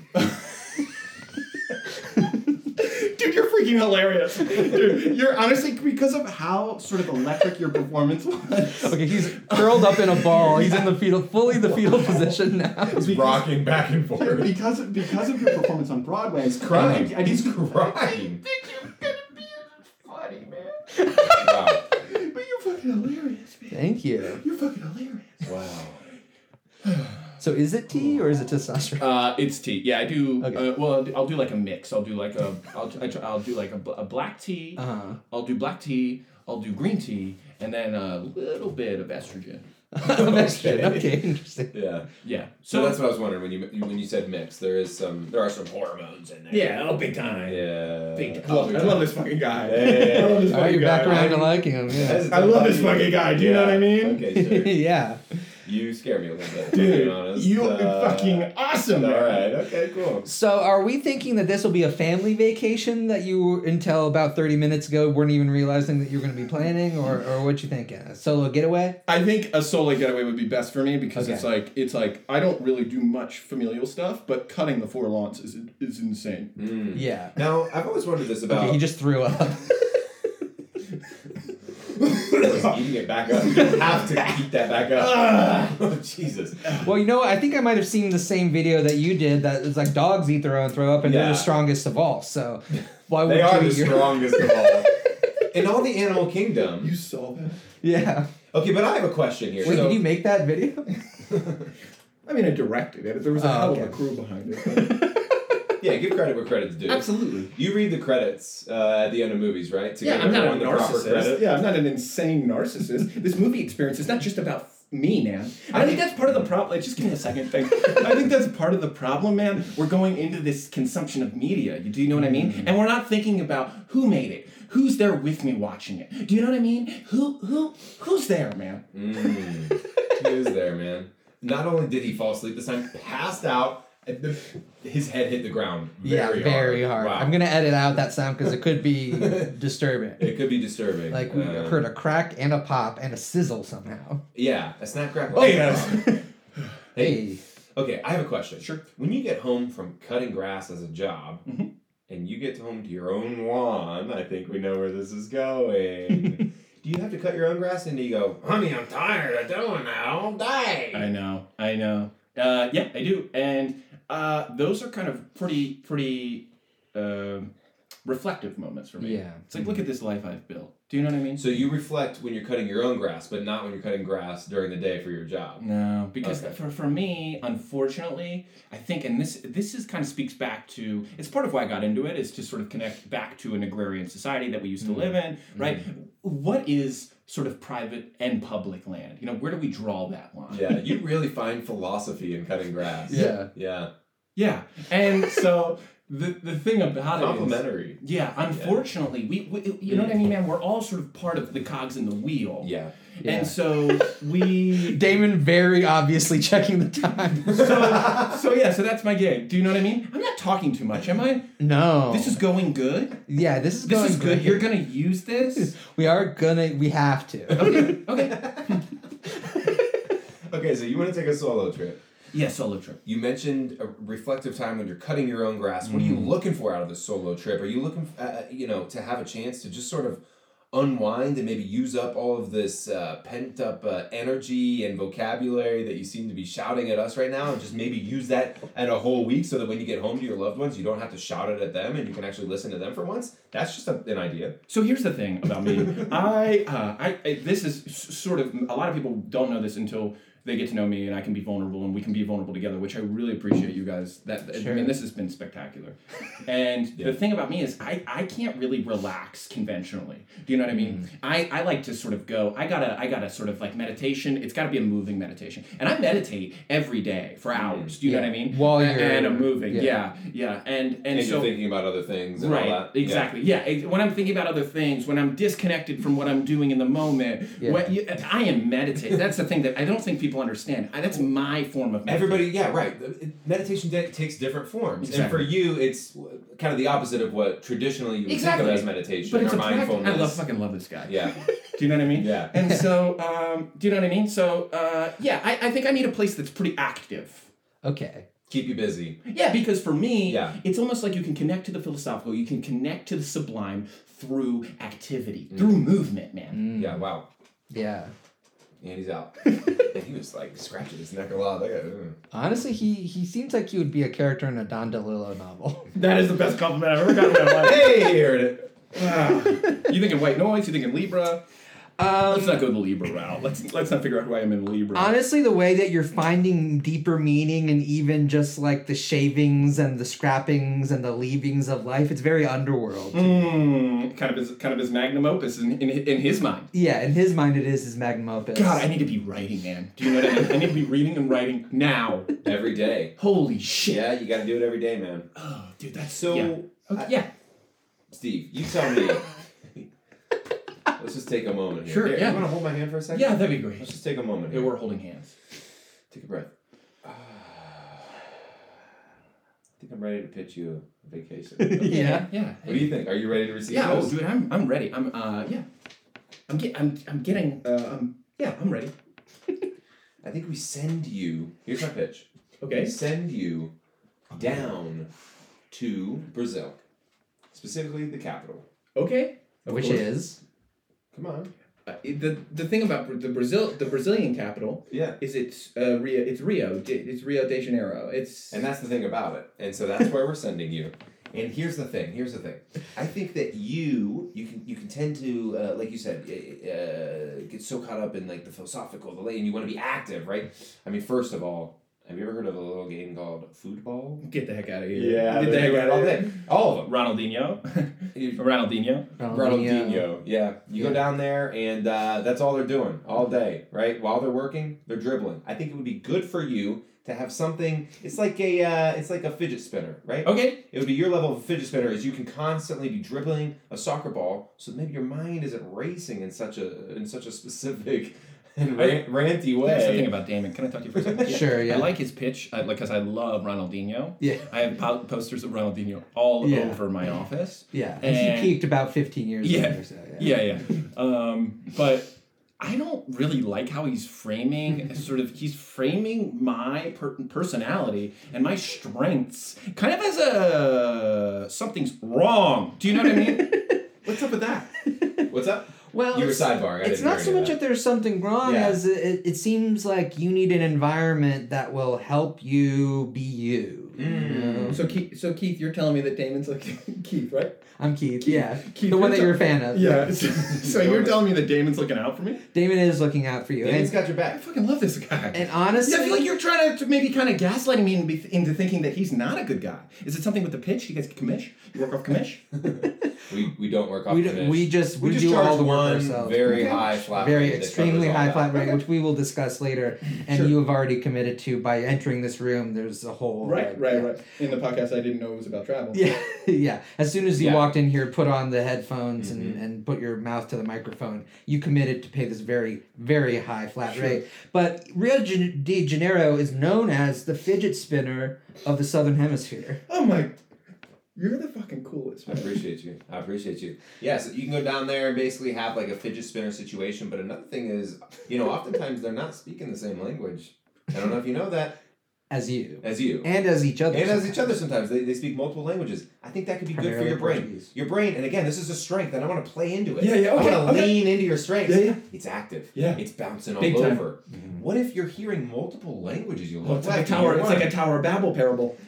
Dude, you're freaking hilarious. Dude, you're honestly because of how sort of electric your performance was. Okay, he's curled up in a ball. He's in the fetal, fully the fetal position now. He's rocking back and forth. Because of because of your performance on Broadway, he's crying. I, I He's just crying. think you're gonna be funny, man. Wow. But you're fucking hilarious, man. Thank you. You're fucking hilarious. Wow. So is it tea or is it testosterone? Uh, it's tea. Yeah, I do. Okay. Uh, well, I'll do, I'll do like a mix. I'll do like a. I'll I try, I'll do like a, bl- a black tea. Uh huh. I'll do black tea. I'll do green tea, and then a little bit of estrogen. Okay. Okay, interesting. Yeah. Yeah. So that's what I was wondering when you when you said mix. There is some. There are some hormones in there. Yeah. Oh, big time. Yeah. Big Oh, time. I love this fucking guy. Yeah. I love this All right, fucking you're back guy. around to liking him. Yeah. I love this fucking guy. Do you know what I mean? Okay, sure. Yeah. You scare me a little bit, to be Dude, honest. you Uh, are fucking awesome, All man. right. Okay. Cool. So are we thinking that this will be a family vacation that you until about thirty minutes ago weren't even realizing that you were going to be planning, or or what you thinking? A solo getaway? I think a solo getaway would be best for me because Okay. it's like it's like I don't really do much familial stuff, but cutting the four lawns is is insane. Mm. Yeah. Now I've always wondered this about. Okay, he just threw up. Just eating it back up. You have to eat that back up. Oh, Jesus. Well, you know what? I think I might have seen the same video that you did. That it's like dogs eat their own throw up, and they're Yeah. the strongest of all. So why would They are you the eat your- strongest of all. In all the animal kingdom. saw that? Yeah. Okay, but I have a question here. Wait, So- did you make that video? I mean, I directed it. There was a Oh, hell okay. of a crew behind it. yeah, give credit where credit's due. Absolutely. You read the credits uh, at the end of movies, right? To Yeah, give I'm not a everyone the proper narcissist. credit. Yeah, I'm not an insane narcissist. This movie experience is not just about me, man. I think that's part of the problem. Like, just give me a second thing. I think that's part of the problem, man. We're going into this consumption of media. Do you know what I mean? And we're not thinking about who made it. Who's there with me watching it? Do you know what I mean? Who who who's there, man? Mm. He was there, man. Not only did he fall asleep this time, passed out. and the- His head hit the ground. Very yeah, very hard. Wow. I'm gonna edit out that sound because it could be disturbing. It could be disturbing. Like we Uh, heard a crack and a pop and a sizzle somehow. Yeah, a snap crack. Oh, yes. Hey. Okay, I have a question. Sure. When you get home from cutting grass as a job, Mhm. and you get home to your own lawn, I think we know where this is going. Do you have to cut your own grass, and do you go, honey, I'm tired of doing that all day? I know, I know. Uh, yeah, I do, and uh, those are kind of pretty, pretty um reflective moments for me. Yeah. It's like, look at this life I've built. Do you know what I mean? So you reflect when you're cutting your own grass, but not when you're cutting grass during the day for your job. No, because Okay. for, for me, unfortunately, I think, and this this is kind of speaks back to, it's part of why I got into it, is to sort of connect back to an agrarian society that we used to Mm. live in, right? What is sort of private and public land? You know, where do we draw that line? Yeah, you really find philosophy in cutting grass. Yeah. Yeah. Yeah, and so the the thing about it is, Complimentary. yeah, unfortunately, we, we you know what I mean, man. We're all sort of part of the cogs in the wheel. Yeah. Yeah. And so we. Damon very obviously checking the time. so, so yeah, so that's my gig. Do you know what I mean? I'm not talking too much, am I? No. This is going good. Yeah, this is This going is good. You're gonna use this. We are gonna. We have to. Okay. Okay. Okay, so you want to take a solo trip. Yeah, solo trip. You mentioned a reflective time when you're cutting your own grass. What are you looking for out of this solo trip? Are you looking, uh, you know, to have a chance to just sort of unwind and maybe use up all of this uh, pent up uh, energy and vocabulary that you seem to be shouting at us right now, and just maybe use that at a whole week so that when you get home to your loved ones, you don't have to shout it at them and you can actually listen to them for once? That's just a, an idea. So here's the thing about me. I, uh, I, I, this is s- sort of, a lot of people don't know this until they get to know me and I can be vulnerable and we can be vulnerable together, which I really appreciate you guys. That Sure. I mean, this has been spectacular. And Yeah. the thing about me is I, I can't really relax conventionally. Do you know what I mean? Mm. I, I like to sort of go, I gotta, I gotta sort of like meditation. It's gotta be a moving meditation. And I meditate every day for hours. Do you know Yeah. what I mean? While A- you're- And I'm moving. yeah. Yeah. Yeah. And, and, And so. you're thinking about other things and Right, all that. exactly. Yeah. ex- when I'm thinking about other things, when I'm disconnected from what I'm doing in the moment, Yeah. when you, I am meditating. That's the thing that I don't think people understand. I, that's my form of meditation. Everybody, yeah, right. It- Meditation de- takes different forms, and Exactly. for you, it's w- kind of the opposite of what traditionally you would Exactly. think of as meditation But it's or a practice. mindfulness. I love, fucking love this guy. Yeah, Do you know what I mean? Yeah. And so, um, do you know what I mean? So, uh, yeah, I, I think I need a place that's pretty active. Okay. keep you busy. Yeah, because for me, Yeah. it's almost like you can connect to the philosophical, you can connect to the sublime through activity, through movement, man. Mm. Yeah, wow. Yeah. And he's out. And he was like scratching his neck a lot. Like, uh, Honestly, he he seems like he would be a character in a Don DeLillo novel. That is the best compliment I've ever gotten in my life. hey, heard it. Ah. You thinking white noise? You thinking Libra? Um, Let's not go the Libra route. Let's let's not figure out who I am in Libra. Honestly, the way that you're finding deeper meaning and even just like the shavings and the scrappings and the leavings of life, it's very underworld. Mm, kind of his kind of his magnum opus in, in in his mind. Yeah, in his mind, it is his magnum opus. God, I need to be writing, man. Do you know what I mean? I need to be reading and writing now. Every day. Holy shit. Yeah, you got to do it every day, man. Oh, dude, that's So, yeah. Okay, I- yeah. Steve, you tell me. Let's just take a moment here. Sure, Here, yeah. You want to hold my hand for a second? Yeah, that'd be great. Let's just take a moment Yeah, here. we're holding hands. Take a breath. I think I'm ready to pitch you a vacation. What Yeah. Yeah. do you think? Are you ready to receive Yeah, oh, this? dude, I'm I'm ready. I'm uh yeah. I'm get I'm I'm getting uh um yeah, I'm ready. I think we send you. Here's my pitch. Okay. We send you down to Brazil, specifically the capital. Okay. Of Which course. is Come on. Uh, the the thing about the Brazil the Brazilian capital Yeah. is it's uh Rio it's Rio it's Rio de Janeiro. It's And that's the thing about it. And so that's where we're sending you. And here's the thing. Here's the thing. I think that you you can you can tend to uh, like you said uh, get so caught up in like the philosophical, the lay, and you want to be active, right? I mean, first of all, have you ever heard of a little game called football? get the heck out of here. Yeah, Get the heck out all, of day. here. all of them. Ronaldinho. You- Ronaldinho. Ronaldinho. Yeah. You Yeah. go down there and uh, that's all they're doing all day, right? While they're working, they're dribbling. I think it would be good for you to have something. It's like a uh, it's like a fidget spinner, right? Okay. It would be your level of fidget spinner is you can constantly be dribbling a soccer ball, so maybe your mind isn't racing in such a in such a specific and rant, ranty way. That's the thing about Damon. Can I talk to you for a second? Sure, yeah. I like his pitch, I, like, because I love Ronaldinho. Yeah. I have po- posters of Ronaldinho all Yeah. over my office. Yeah. And he And- peaked about fifteen years Yeah. ago or so. Yeah. Yeah, yeah. Um, but I don't really like how he's framing, sort of, he's framing my per- personality and my strengths kind of as a something's wrong. Do you know what I mean? What's up with that? What's up? Well, You were it's, sidebarring. I it's didn't not hear so any of much that. that there's something wrong Yeah. as it, it seems like you need an environment that will help you be you. you Mm. know? So Keith, so Keith, you're telling me that Damon's like Keith, right? I'm Keith, yeah. Keith, the one that you're you're a fan of. Yeah. So, so you're telling me that Damon's looking out for me? Damon is looking out for you. Damon's And, got your I back. fucking love this guy. and honestly, Yeah, I feel like you're trying to maybe kind of gaslighting me into, into thinking that he's not a good guy. Is it something with the pitch? You guys get commish? You work off commish? We, we don't work off we, the do, finish. we just we, We just do charge all the work one ourselves. very Okay. high flat very rate that extremely covers all high that. flat rate, Okay. which we will discuss later. And Sure. you have already committed to by entering this room. There's a whole Right, like, right, yeah. right. In the podcast, I didn't know it was about travel. Yeah, yeah. As soon as you Yeah. walked in here, put on the headphones Mhm. and, and put your mouth to the microphone, you committed to pay this very, very high flat Sure. rate. But Rio de Janeiro is known as the fidget spinner of the Southern Hemisphere. Oh my, you're the fucking coolest, I man. appreciate you. I appreciate you. Yeah, so you can go down there and basically have like a fidget spinner situation. But another thing is, you know, oftentimes they're not speaking the same language. I don't know if you know that As you. as you. And as each other. And as each sometimes. other sometimes. They, they speak multiple languages. I think that could be good for Primarily your brain. Portuguese. Your brain, and again, this is a strength, and I want to play into it. Yeah, yeah, okay, I want to okay. lean into your strengths. Yeah, yeah. It's active. Yeah. It's bouncing Big all time. over. What if you're hearing multiple languages? You Well, look it's like a like tower. you It's want. like a Tower of Babel parable.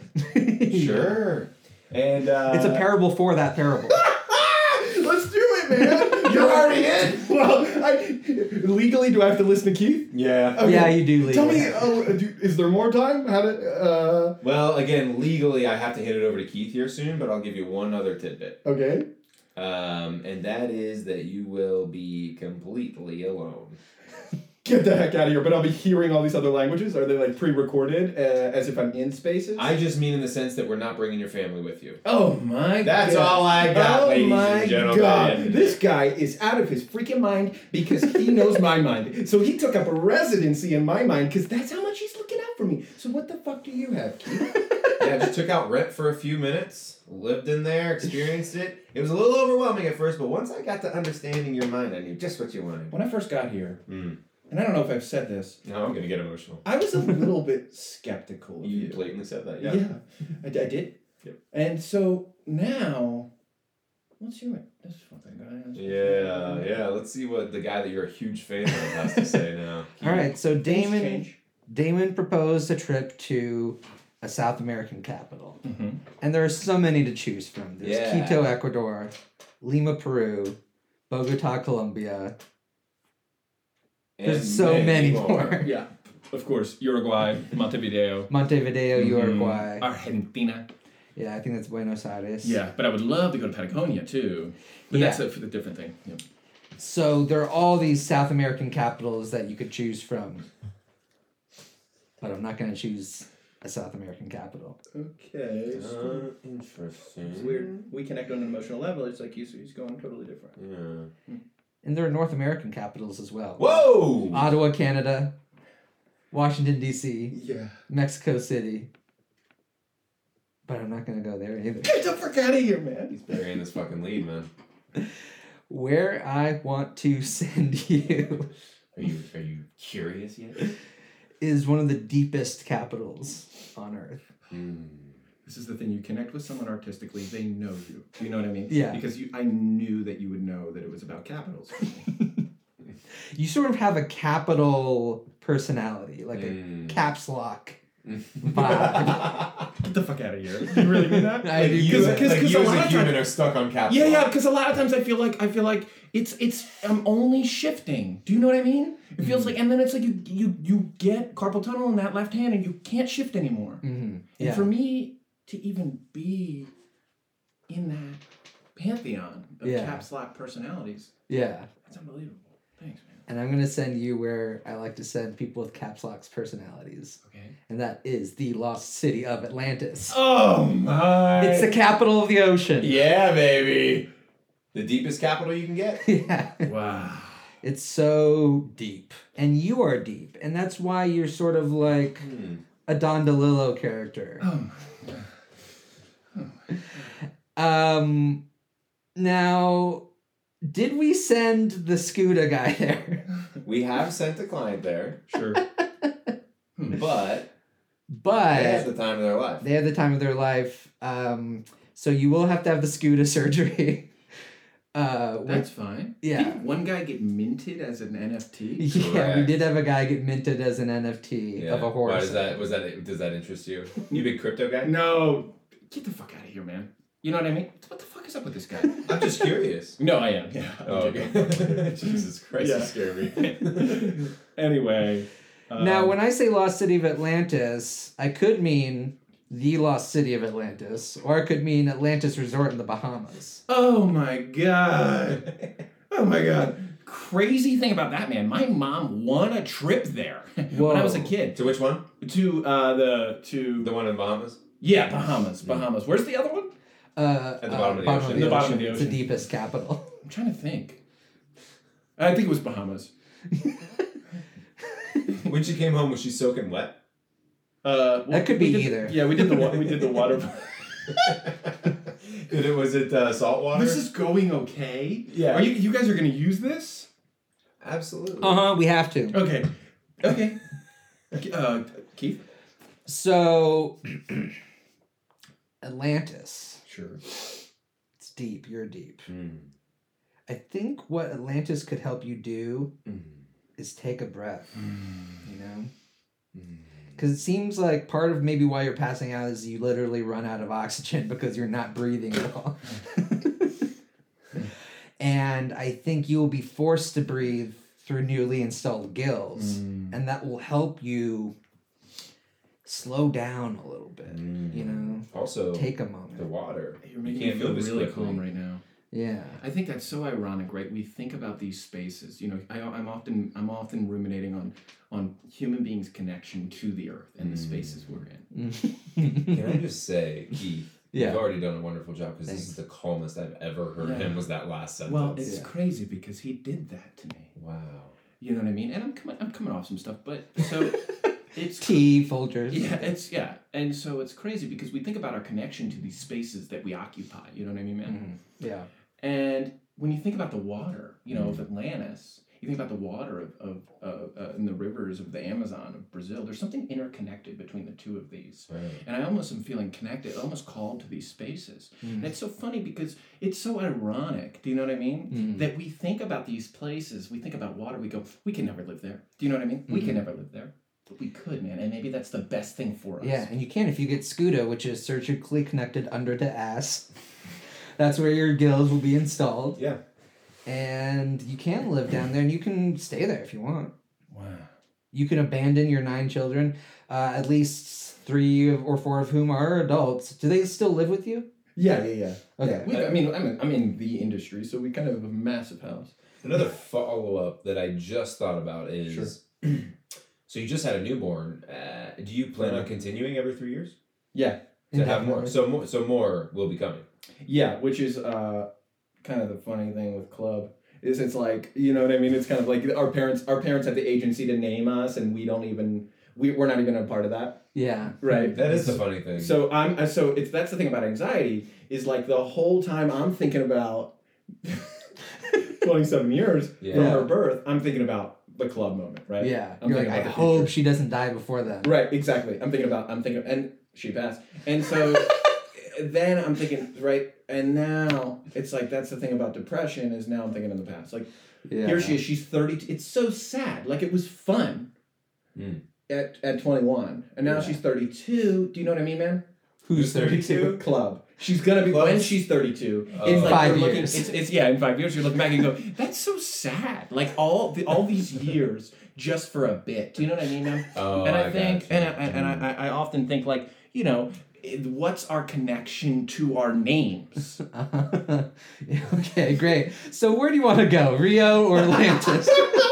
Sure. And uh, It's a parable for that parable. Let's do it, man. You're already in. Well, I, legally, do I have to listen to Keith? Yeah. Okay. Yeah, you do. Tell legally. me, oh, do, is there more time? How to? Uh, Well, again, legally, I have to hand it over to Keith here soon, but I'll give you one other tidbit. okay. Um, and that is that you will be completely alone. Get the heck out of here! But I'll be hearing all these other languages. Are they like pre-recorded, uh, as if I'm in spaces? I just mean in the sense that we're not bringing your family with you. Oh my That's God. all I got, oh ladies my and gentlemen. God. This guy is out of his freaking mind because he knows my mind. So he took up a residency in my mind because that's how much he's looking out for me. So what the fuck do you have, Keith? Yeah, I just took out rent for a few minutes, lived in there, experienced it. It was a little overwhelming at first, but once I got to understanding your mind, I knew just what you wanted. When I first got here, Mm. and I don't know if I've said this, No, I'm gonna get emotional. I was a little bit skeptical of You you. blatantly said that, yeah. Yeah, I, I did. Yep. And so now, what's your this fucking guy? Yeah, yeah. Let's see what the guy that you're a huge fan of has to say now. All right, so Things Damon change. Damon proposed a trip to a South American capital, Mm-hmm. and there are so many to choose from. There's Yeah. Quito, Ecuador, Lima, Peru, Bogota, Colombia. There's And so many more. Yeah, of course. Uruguay, Montevideo, Montevideo, Mhm. Uruguay. Argentina. Yeah, I think that's Buenos Aires. Yeah, but I would love to go to Patagonia too. But Yeah. that's a, a different thing. Yeah. So there are all these South American capitals that you could choose from. But I'm not going to choose a South American capital. Okay. Uh, interesting. It's weird. We connect on an emotional level. It's like he's, he's going totally different. Yeah. And there are North American capitals as well. Whoa! Ottawa, Canada. Washington, D C. Yeah. Mexico City. But I'm not going to go there either. Get the fuck out of here, man. He's burying this fucking lead, man. Where I want to send you Are you are you curious yet? is one of the deepest capitals on Earth. Mm. This is the thing. You connect with someone artistically, they know you. Do you know what I mean? Yeah. Because you, I knew that you would know that it was about capitals. You sort of have a capital personality, like a Mm. caps lock. Vibe. Get the fuck out of here. You really mean that? I do. you, Cause- like, cause- like cause you a as lot a of human times- are stuck on caps Yeah, yeah, lock. because a lot of times I feel like I feel like it's it's I'm only shifting. Do you know what I mean? It feels like, and then it's like you you you get carpal tunnel in that left hand and you can't shift anymore. Mm-hmm. And Yeah. for me to even be in that pantheon of Yeah. caps lock personalities, yeah. that's unbelievable. Thanks, man. And I'm going to send you where I like to send people with caps lock's personalities. Okay. And that is the lost city of Atlantis. Oh my! It's the capital of the ocean. Yeah, baby. The deepest capital you can get. Yeah. Wow. It's so deep. And you are deep. And that's why you're sort of like Hmm. a Don DeLillo character. Oh Um, now, did we send the Scuda guy there? We have sent a client there, sure. but But they had the time of their life. they had the time of their life. Um, so you will have to have the Scuda surgery. Uh, That's fine. Yeah. Didn't one guy get minted as an N F T? yeah, we Correct. did have a guy get minted as an N F T Yeah. of a horse. Why does that? Was that? Does that interest you? You a big crypto guy? No. Get the fuck out of here, man. You know what I mean? What the fuck is up with this guy? I'm just curious. No, I am. Yeah. I'm Oh, joking. okay. Jesus Christ, Yeah. you scare me. Anyway. Now, um, when I say Lost City of Atlantis, I could mean the Lost City of Atlantis, or I could mean Atlantis Resort in the Bahamas. Oh my god. Oh my god. Crazy thing about that, man. My mom won a trip there when I was a Whoa. kid. To which one? To uh the to The one in Bahamas? yeah, Bahamas. Bahamas. Where's the other one? Uh, At the uh, bottom of the ocean. In the bottom of the It's the ocean. deepest capital. I'm trying to think. I think it was Bahamas. When she came home, was she soaking wet? Uh, That could we be did- either. Yeah, we did the wa- we did the water. Did it? Was it uh, salt water? This is going okay. Yeah. Are you you guys are gonna use this? Absolutely. Uh huh. We have to. Okay. Okay. Okay, Uh, Keith. So, Atlantis. Sure. It's deep. You're deep. Mm. I think what Atlantis could help you do Mm. is take a breath. You know. Mm. Because it seems like part of maybe why you're passing out is you literally run out of oxygen because you're not breathing at all. And I think you will be forced to breathe through newly installed gills, Mm. and that will help you slow down a little bit. Mm. You know, Also, take a the moment. water. You're making You can't me feel move as really quickly. calm right now. Yeah. I think that's so ironic, right? We think about these spaces. You know, I, I'm often I'm often ruminating on on human beings' connection to the earth and the Mm. spaces we're in. Can I just say, Keith, Yeah. you've already done a wonderful job because Thanks. this is the calmest I've ever heard Yeah. him was that last sentence. Well, it's Yeah. crazy because he did that to me. wow. You know what I mean? And I'm coming I'm coming off some stuff, but so it's Tea, Folgers. yeah, it's yeah, and so it's crazy because we think about our connection to these spaces that we occupy. You know what I mean, man? Mhm. Yeah. And when you think about the water, you know, of Atlantis, you think about the water of, of uh, uh, in the rivers of the Amazon of Brazil. There's something interconnected between the two of these, Right. and I almost am feeling connected, almost called to these spaces. Mm. And it's so funny because it's so ironic. Do you know what I mean? Mm. That we think about these places, we think about water, we go, we can never live there. Do you know what I mean? We can Mhm. never live there. But we could, man, and maybe that's the best thing for us. Yeah, and you can if you get SCUDA, which is surgically connected under the ass. That's where your gills will be installed. Yeah. And you can live down there, and you can stay there if you want. Wow. You can abandon your nine children, uh, at least three or four of whom are adults. Do they still live with you? Yeah, yeah, yeah. Okay. Yeah. We, I mean, I'm in, I'm in the industry, so we kind of have a massive house. Another follow up that I just thought about is so you just had a newborn. Uh, do you plan on continuing every three years Yeah, to have more? Indefinitely. So more, so more will be coming. yeah. Which is uh, kind of the funny thing with Club is it's like, you know what I mean? It's kind of like our parents our parents have the agency to name us, and we don't even we we're not even a part of that, Yeah. right? That is the funny thing. So I'm uh, so it's that's the thing about anxiety is like the whole time I'm thinking about twenty-seven years Yeah. from her birth, I'm thinking about the Club moment, right? Yeah. I'm You're like, thinking I about the hope future. she doesn't die before then. Right, exactly. I'm thinking about I'm thinking and she passed. And so then I'm thinking, right, and now it's like that's the thing about depression is now I'm thinking in the past. Like Yeah. here she is, she's thirty. It's so sad. Like it was fun Mm. at, at twenty-one. And now Yeah. she's thirty-two. Do you know what I mean, man? Who's thirty-two? Club. She's gonna be Close. when she's thirty-two. Oh. It's In like five you're looking. years. It's, it's yeah. In five years, you're looking back and you go, "That's so sad." Like all the, all these years just for a bit. Do you know what I mean, man? Oh, and I, I think, got you. and I, and I, I often think like, you know, it- what's our connection to our names? Okay, great. So where do you want to go? Rio or Atlantis?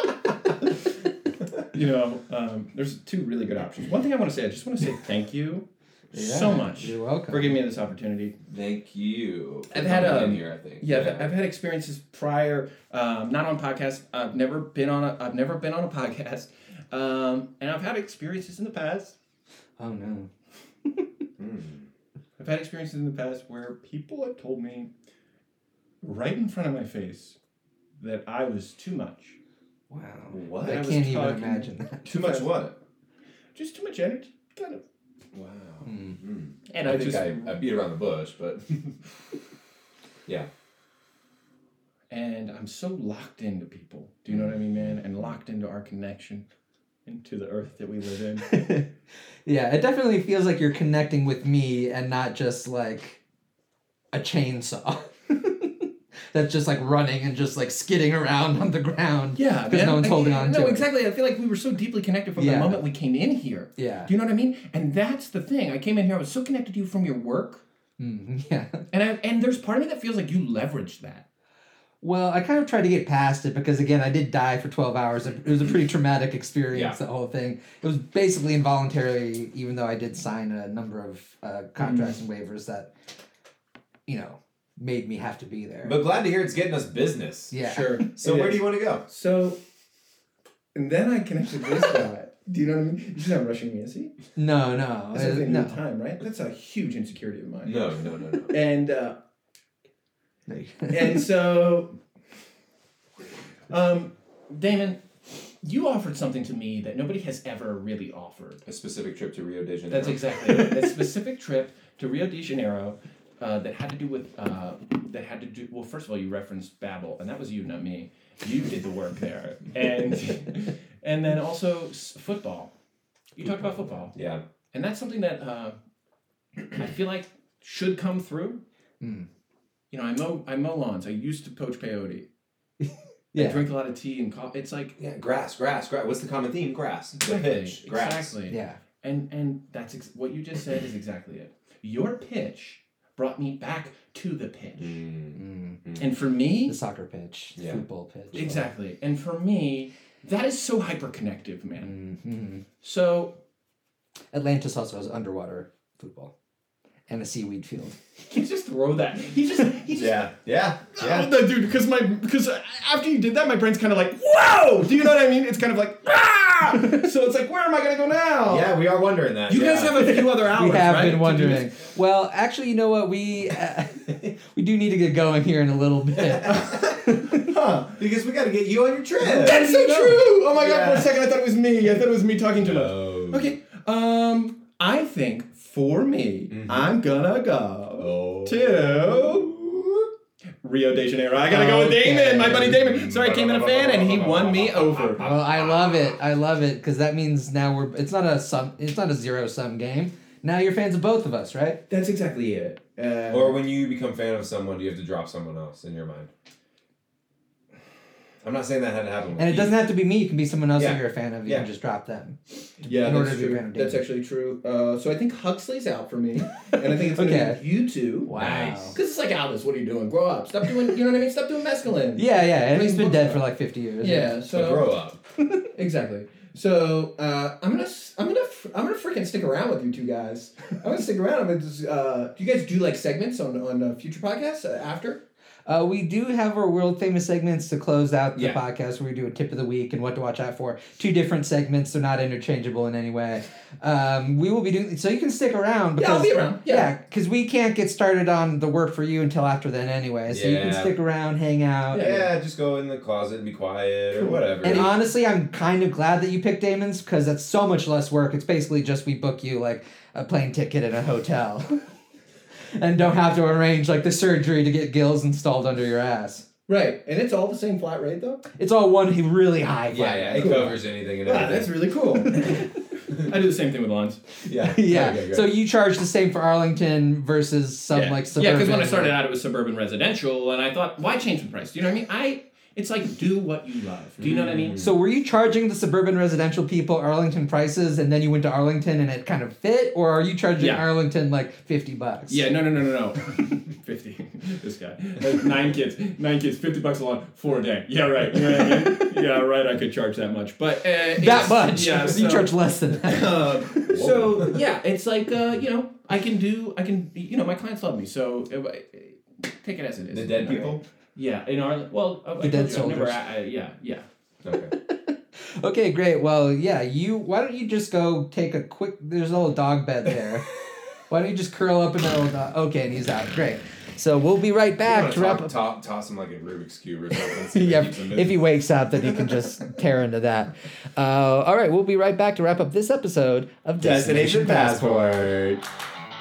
You know, um, there's two really good options. One thing I want to say, I just want to say thank you so Yeah, much You're welcome. for giving me this opportunity. Thank you. for I've had coming a- in here. I think. Yeah, I've, I've had experiences prior, um, not on podcasts. I've never been on a. I've never been on a podcast, um, and I've had experiences in the past. Oh no. Mm. I've had experiences in the past where people have told me, right in front of my face, that I was too much. Wow. What? I I was can't even talking- imagine that. Too much what? Just too much energy, kind of. Wow. Mm. Mm. And I, I, think just I, I beat around the bush, but yeah. and I'm so locked into people. Do you know what I mean, man? And locked into our connection, into the earth that we live in. Yeah, it definitely feels like you're connecting with me and not just like a chainsaw. That's just like running and just like skidding around on the ground. Yeah, Because man. no one's I- holding I- on no, to it. exactly. I feel like we were so deeply connected from Yeah. the moment we came in here. Yeah. Do you know what I mean? And that's the thing. I came in here. I was so connected to you from your work, Mm, yeah. and I, and there's part of me that feels like you leveraged that. Well, I kind of tried to get past it because again, I did die for twelve hours. It was a pretty traumatic experience. Yeah. The whole thing. It was basically involuntary, even though I did sign a number of uh, contracts and waivers that, you know, made me have to be there. But glad to hear it's getting us business. yeah. Sure. So It where is. do you want to go? So, and then I connected this guy. Do you know what I mean? You're not rushing me, is he? No, no, That's uh, something no. new time, right? That's a huge insecurity of mine. No, no, no, no. And uh, No. and so, um, Damon, you offered something to me that nobody has ever really offered. A specific trip to Rio de Janeiro. That's exactly it. A specific trip to Rio de Janeiro uh, that had to do with uh, that had to do. Well, first of all, you referenced Babel, and that was you, not me. You did the work there, and and then also s- football. You talked about football, Yeah. and that's something that uh, I feel like should come through. Mm. you know, I mow I mow lawns. I used to poach peyote. Yeah. I drink a lot of tea and coffee. It's like Yeah, grass, grass, grass. What's the common theme? Grass. The exactly, pitch. Grass. exactly. Yeah. And and that's ex- what you just said is exactly it. Your pitch brought me back to the pitch, Mm. Mm. and for me, The soccer pitch, the Yeah. football pitch. exactly. And for me, that is so hyper-connective, man. Mm-hmm. So Atlantis also has underwater football and a seaweed field. he just throw that. He just he just Yeah, yeah, yeah. Oh, dude, because my because after you did that, my brain's kind of like, whoa! Do you know what I mean? It's kind of like, ah! So it's like, where am I gonna go now? Yeah, we are wondering that. You yeah. guys have a few other hours. We have right, been to do wondering. this? Well, actually, you know what? We uh, we do need to get going here in a little bit. Huh, because we got to get you on your trip. That's so you go. true. Oh my god! For Yeah. a second, I thought it was me. I thought it was me talking too much. No. Okay. Um, I think for me, Mhm. I'm gonna go Oh. to Rio de Janeiro. I gotta go with Okay. Damon, my buddy Damon. So I came in a fan, and he won me over. Well, I love it. I love it because that means now we're. It's not a sum. It's not a zero sum game. Now you're fans of both of us, right? That's exactly it. Uh, Or when you become fan of someone, do you have to drop someone else in your mind? I'm not saying that had to happen with And it Keith. doesn't have to be me. It can be someone else Yeah. that you're a fan of. You Yeah. can just drop them. Yeah, in order that's to be true. fan of That's Damon. actually true. Uh, so I think Huxley's out for me, and I think it's gonna Okay. be you two. Wow. Nice. Because it's like Aldous, what are you doing? Grow up. Stop doing. You know what I mean? Stop doing mescaline. Yeah, yeah. And Read he's been books dead about for it. like fifty years. Yeah. So So grow up. exactly. So uh, I'm gonna s- I'm gonna fr- I'm gonna freaking stick around with you two guys. I'm gonna stick around. I'm gonna just, uh, do you guys do like segments on on uh, future podcasts uh, after? Uh, we do have our world famous segments to close out the Yeah. podcast where we do a tip of the week and what to watch out for. Two different segments. They're not interchangeable in any way. Um, we will be doing so you can stick around. Yeah, I'll because be around. Yeah. Yeah, because we can't get started on the work for you until after then anyway. So you can Yeah. stick around, hang out. Yeah. Yeah, just go in the closet and be quiet or Cool. whatever. And honestly, I'm kind of glad that you picked Damon's because that's so much less work. It's basically just we book you like a plane ticket and a hotel. And don't have to arrange like the surgery to get gills installed under your ass. Right, and it's all the same flat rate though. It's all one really high. yeah, flat yeah, rate. it Cool. covers anything and Wow, everything. that's really cool. I do the same thing with lawns. Yeah. Yeah. Okay, good. So you charge the same for Arlington versus some yeah. like Yeah, suburban. because when I started out, it was suburban residential, and I thought, why change the price? Do you know what I mean? I it's like do what you love. Do you know what I mean? So were you charging the suburban residential people Arlington prices, and then you went to Arlington and it kind of fit, or are you charging Yeah. Arlington like fifty bucks? Yeah, no, no, no, no, no. fifty. This guy. Like, nine kids. Nine kids, fifty bucks a lot for a day. Yeah, right. You know what I mean? Yeah, right, I could charge that much. But uh, That it's- much. Yeah, you so, charge less than that. uh, so yeah, it's like uh, you know, I can do I can you know, my clients love me, so uh, take it as it is. The dead Okay. people? Yeah, in our well, uh, I The dead told you, I've never, soldiers. uh, yeah, yeah. Okay. Okay, great. Well, yeah, you. Why don't you just go take a quick? There's a little dog bed there. Why don't you just curl up in that little dog? Okay, and he's out. Great. So we'll be right back to wrap up. Top, toss him like a Rubik's Cube or something. see if Yeah, he keeps him if he busy. wakes up, then he can just tear into that. Uh, all right, we'll be right back to wrap up this episode of Destination, Destination Passport. Passport.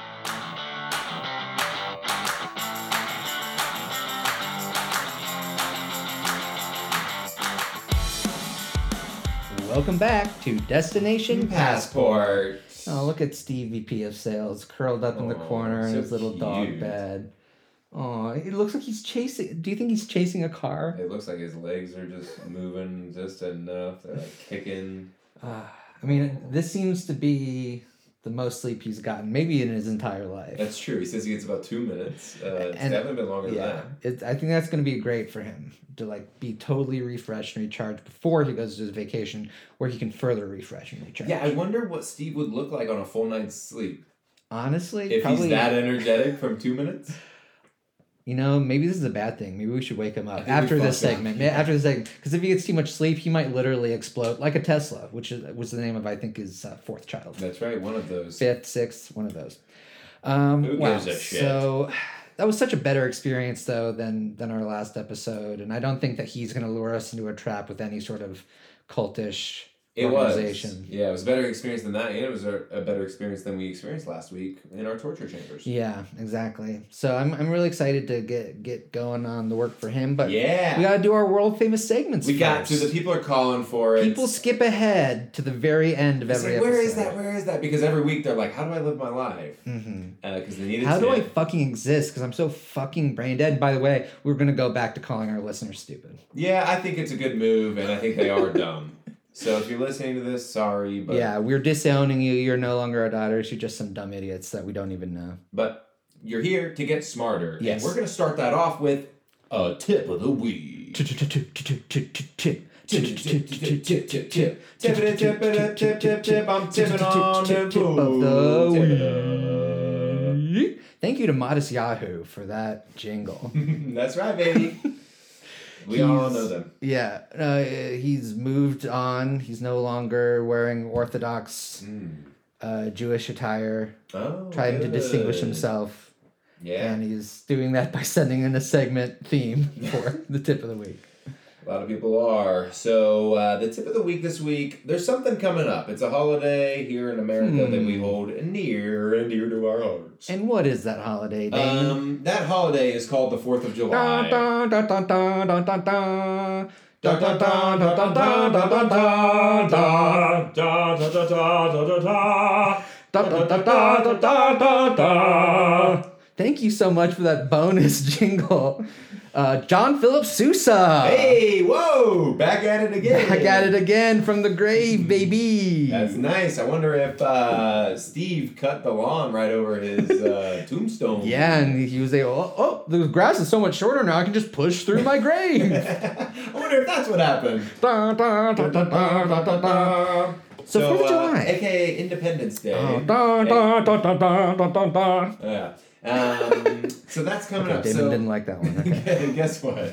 Welcome back to Destination Passport. Passport. Oh, look at Steve, V P of Sales, curled up in the Aw, corner in so his little dog cute. bed. Oh, it looks like he's chasing. Do you think he's chasing a car? It looks like his legs are just moving just enough. They're like kicking. Uh, I mean, this seems to be the most sleep he's gotten, maybe in his entire life. That's true. He says he gets about two minutes. Uh, it's And- definitely been longer Yeah, than it, I think that's going to be great for him to like be totally refreshed and recharged before he goes to his vacation, where he can further refresh and that. recharge. Yeah, I wonder what Steve would look like on a full night's sleep. Honestly, If probably. he's that energetic from two minutes. You know, maybe this is a bad thing. Maybe we should wake him I up think we after this fucked up. segment. Yeah, after this segment, because if he gets too much sleep, he might literally explode like a Tesla, which is was the name of I think his uh, fourth child, That's right, one of those. fifth, sixth, one of those. Um, Who wow. gives a shit? So that was such a better experience though than than our last episode, and I don't think that he's going to lure us into a trap with any sort of cultish It organization. was. Yeah, it was a better experience than that, and it was a, a better experience than we experienced last week in our torture chambers. Yeah, exactly. So I'm I'm really excited to get get going on the work for him, but Yeah. we got to do our world famous segments. We first. got to. The people are calling for it. People skip ahead to the very end of It's every like, where episode. is that? Where is that? Because every week they're like, how do I live my life? Mm-hmm. Because uh, they need a How do I tip. fucking exist? Because I'm so fucking brain dead. By the way, we're gonna go back to calling our listeners stupid. Yeah, I think it's a good move, and I think they are dumb. So if you're listening to this, sorry, but Yeah, we're disowning you. You're no longer our daughters. You're just some dumb idiots that we don't even know. but you're here to get smarter. Yes. And we're gonna start that off with a tip of the week. Tip. Tip, tip, tip, tip, tip, tip. I'm tipping on the food. Thank you to Modest Yahoo for that jingle. That's right, baby. We all know them. Yeah, uh, he's moved on. He's no longer wearing Orthodox Mm. uh, Jewish attire, Oh, trying to good. distinguish himself. Yeah. And he's doing that by sending in a segment theme for the tip of the week. A lot of people are. So, uh, the tip of the week this week, there's something coming up. It's a holiday here in America Hmm. that we hold near and dear to our hearts. And what is that holiday, Dane? Um, that holiday is called the fourth of July. Dun, dun, dun, dun, dun, dun, dun. Dun, dun, dun, dun, dun, dun, dun, dun, dun, dun, dun, dun, dun, dun. Dun, dun, dun, dun, dun, dun, dun, dun. Thank you so much for that bonus jingle. Uh, John Philip Sousa. Hey, whoa! Back at it again. Back at it again from the grave, baby. That's nice. I wonder if uh, Steve cut the lawn right over his uh, tombstone. Yeah, and he was able, oh, oh, the grass is so much shorter now, I can just push through my grave. I wonder if that's what happened. Dun, dun, dun, dun, dun, dun, dun, dun. So, fourth of uh, July. A K A Independence Day. Oh, dun, dun, dun, dun, dun, dun, dun, dun. Yeah. Um, so that's coming Okay, up. Damon So didn't like that one. Okay. guess what?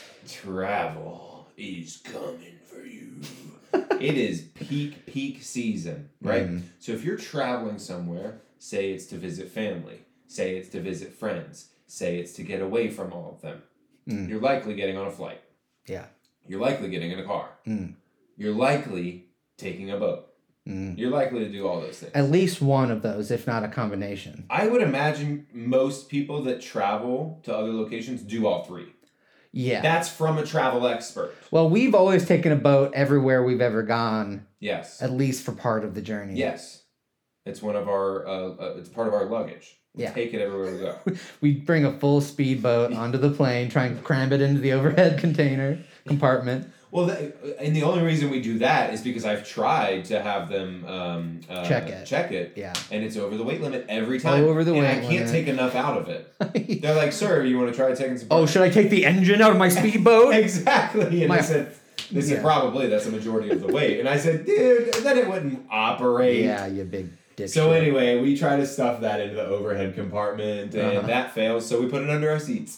Travel is coming for you. It is peak peak season, right? Mm. So if you're traveling somewhere, say it's to visit family, say it's to visit friends, say it's to get away from all of them, Mm. you're likely getting on a flight. Yeah. You're likely getting in a car. Mm. You're likely taking a boat. Mm. You're likely to do all those things. At least one of those, if not a combination. I would imagine most people that travel to other locations do all three. Yeah. That's from a travel expert. Well, we've always taken a boat everywhere we've ever gone, Yes. at least for part of the journey. Yes. It's one of our, uh, uh, it's part of our luggage. We Yeah. take it everywhere we go. We bring a full speedboat onto the plane, try and cram it into the overhead container compartment. Well, that, and the only reason we do that is because I've tried to have them um, uh, Check it. Check it. Yeah. And it's over the weight limit every time. Over the and weight I can't limit. take enough out of it. They're like, sir, you want to try taking some... Oh, should I take the engine out of my speedboat? Exactly. And My- they said, they said Yeah. probably that's the majority of the weight. And I said, dude, then it wouldn't operate. Yeah, you big dick. So shit. anyway, we try to stuff that into the overhead compartment, and Uh-huh. that fails, so we put it under our seats.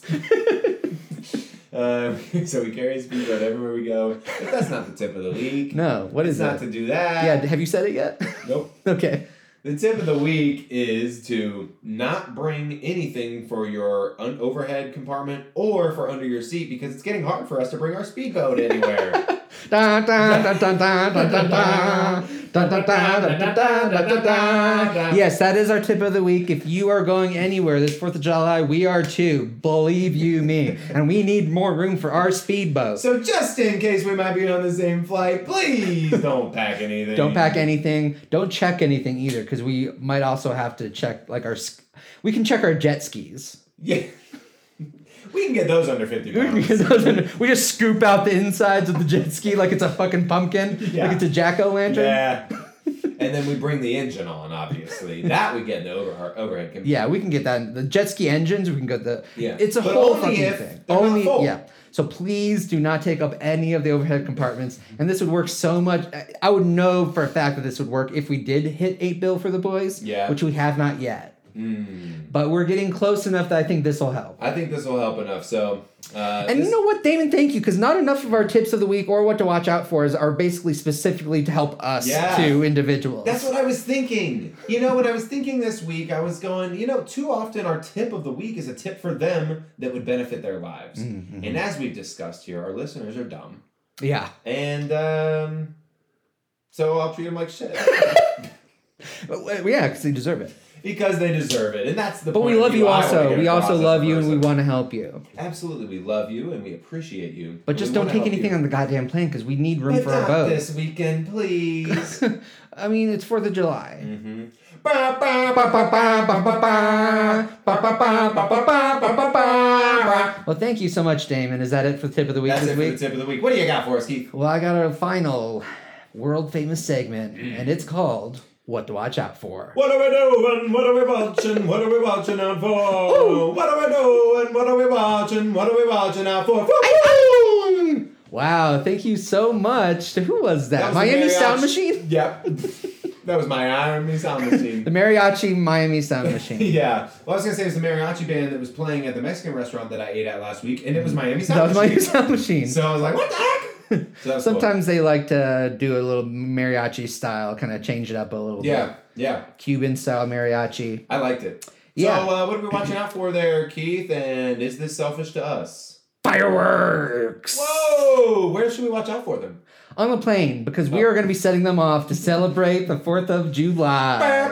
um, so we carry a speedboat everywhere we go. But that's not the tip of the week. No, what it's is not that? to do that. Yeah, have you said it yet? Nope. Okay. The tip of the week is to not bring anything for your un- overhead compartment or for under your seat because it's getting hard for us to bring our speedboat anywhere. Dun, dun, dun, dun, dun, dun, dun, dun. Dun, dun, dun, dun, dun, dun, dun, dun, dun. Yes, that is our tip of the week. If you are going anywhere this fourth of July, we are too. Believe you me. And we need more room for our speedboat. So just in case we might be on the same flight, please don't pack anything. Don't pack anything. Don't check anything either, because we might also have to check, like, our... sk- We can check our jet skis. Yeah. We can get those under fifty pounds. We just scoop out the insides of the jet ski like it's a fucking pumpkin. Yeah. Like it's a jack-o'-lantern. Yeah. And then we bring the engine on, obviously. That we get in the over, overhead computer. Yeah, we can get that. The jet ski engines, we can get the... Yeah. It's a But whole only fucking if thing. they're not Only, full. yeah. So please do not take up any of the overhead compartments. And this would work so much. I would know for a fact that this would work if we did hit eight bill for the boys. Yeah. Which we have not yet. Mm. But we're getting close enough that I think this will help. I think this will help enough. So, uh, And this- you know what, Damon? Thank you, because not enough of our tips of the week or what to watch out for is are basically specifically to help us Yeah. to individuals. That's what I was thinking. You know, when I was thinking this week, I was going, you know, too often our tip of the week is a tip for them that would benefit their lives. Mhm. And as we've discussed here, our listeners are dumb. Yeah. And um, So I'll treat them like shit. But, yeah, because they deserve it. Because they deserve it. And that's the But point. we love of you I wanna also. get We across also as a love you and we person. want to help you. Absolutely, we love you and we appreciate you. But and just we don't wanna take help anything you. on the goddamn plane because we need room But for our not boat. this weekend, please. I mean, it's fourth of July. mm-hmm. Well, thank you so much, Damon. Is that it for the tip of the week That's this it for week? the tip of the week. What do you got for us, Keith? Well, I got a final world famous segment, and it's called What to Watch Out For. What are we doing? What are we watching? What are we watching out for? What are we doing? What are we watching? What are we watching out for? Wow, thank you so much. To who was that? That was Miami the Sound mariachi- Machine? Yep. That was my Miami Sound Machine. The Mariachi Miami Sound Machine. Yeah. Well, I was going to say it was the mariachi band that was playing at the Mexican restaurant that I ate at last week, and it was Miami Sound That was Machine. Miami Sound Machine. So I was like, what the heck? So that was Sometimes they like to do a little mariachi style, kind of change it up a little cool. bit. Yeah, yeah. Cuban style mariachi. I liked it. Yeah. So uh, what are we watching out for there, Keith? And is this selfish to us? Fireworks! Whoa! Where should we watch out for them? On the plane, because we are going to be setting them off to celebrate the fourth of July.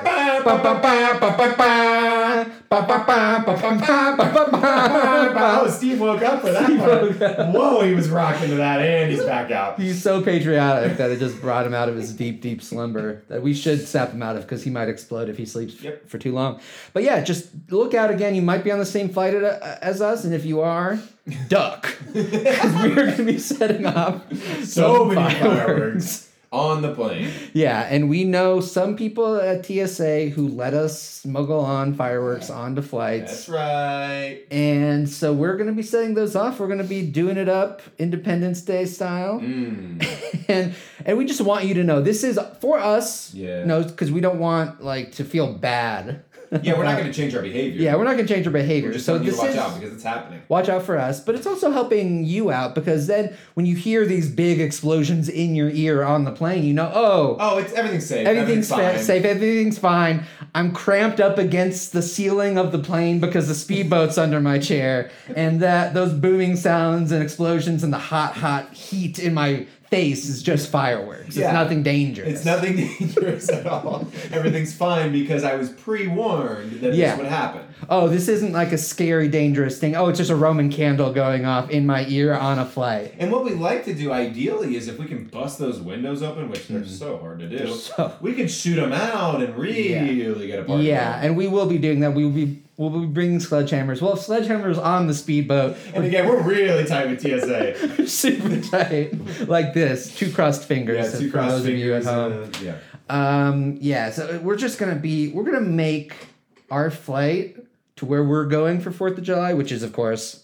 Oh, Steve woke up for that one. Whoa, he was rocking to that, and he's back out. He's so patriotic that it just brought him out of his deep, deep slumber that we should snap him out of because he might explode if he sleeps Yep. for too long. But yeah, just look out again. You might be on the same flight at- as us, and if you are, duck. Because we are going to be setting off So some many fireworks on the plane. Yeah, and we know some people at T S A who let us smuggle on fireworks onto flights. That's right. And so we're going to be setting those off. We're going to be doing it up Independence Day style. Mm. and and we just want you to know this is for us. Yeah. No, because we don't want like to feel bad. Yeah, we're not going to change our behavior. Yeah, we're not going to change our behavior. We're just so telling you this to watch is out because it's happening. watch out for us, but it's also helping you out because then when you hear these big explosions in your ear on the plane, you know, oh, Oh, it's everything's safe. everything's fa- fine. safe, everything's fine. I'm cramped up against the ceiling of the plane because the speedboat's under my chair, and that those booming sounds and explosions and the hot, hot heat in my face is just fireworks. Yeah. It's nothing dangerous. It's nothing dangerous at all. Everything's fine because I was pre-warned that Yeah. this would happen. Oh, this isn't like a scary, dangerous thing. Oh, it's just a Roman candle going off in my ear on a flight. And what we like to do ideally is if we can bust those windows open, which they're so hard to do, So- we can shoot them out and really get a party Yeah, going. and we will be doing that. We will be we'll be bringing sledgehammers. Well, if sledgehammers on the speedboat, And again, we're really tight with T S A. super tight, like this, two crossed fingers. Yeah, so two for crossed those of you at fingers. home. uh, yeah. Um, yeah, so we're just gonna be we're gonna make our flight to where we're going for Fourth of July, which is of course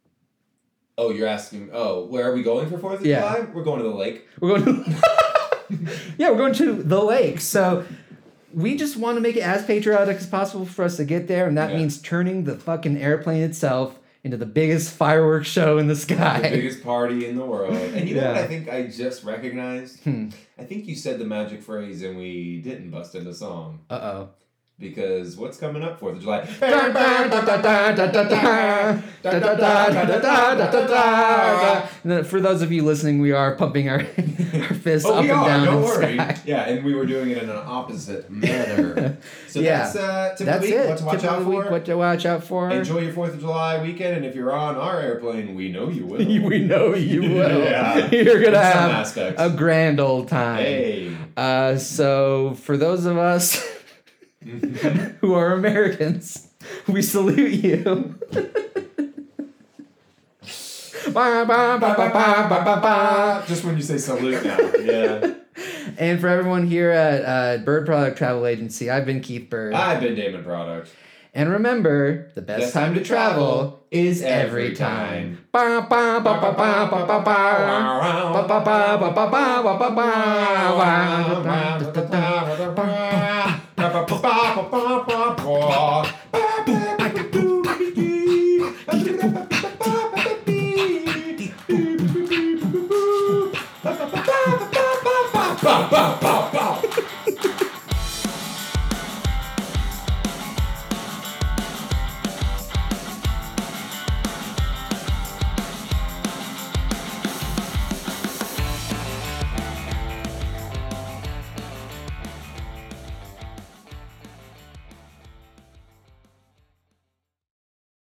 Oh, you're asking, oh, where are we going for fourth of Yeah. July? We're going to the lake. we're going to yeah we're going to the lake. So we just want to make it as patriotic as possible for us to get there, and that Yeah. means turning the fucking airplane itself into the biggest fireworks show in the sky. The biggest party in the world. And you know what Yeah. I think I just recognized? Hmm. I think you said the magic phrase and we didn't bust into song. Uh oh. Because what's coming up fourth of July? For those of you listening, we are pumping our, our fists Oh, up we and are, down don't in the worry. sky. Yeah, and we were doing it in an opposite manner. So Yeah. that's uh, tip That's of the week. it. What to watch Tip out of the for. week, what to watch out for. Enjoy your fourth of July weekend, and if you're on our airplane, we know you will. we know you will. Yeah. You're gonna In some have aspects. a grand old time. Hey. Uh, so for those of us who are Americans, we salute you. Ba, ba, ba, ba, ba, ba, ba, ba. Just when you say salute now. Yeah. And for everyone here at uh, Bird Product Travel Agency, I've been Keith Bird. I've been Damon Product. And remember, the best time to travel is every time. Ba, ba, ba, ba, ba, ba, ba, ba. Ba, ba, ba, ba, ba, ba, ba, ba, ba. Ba, ba, ba, ba, ba, ba, ba. Ba-ba-ba-ba-ba-ba-ba.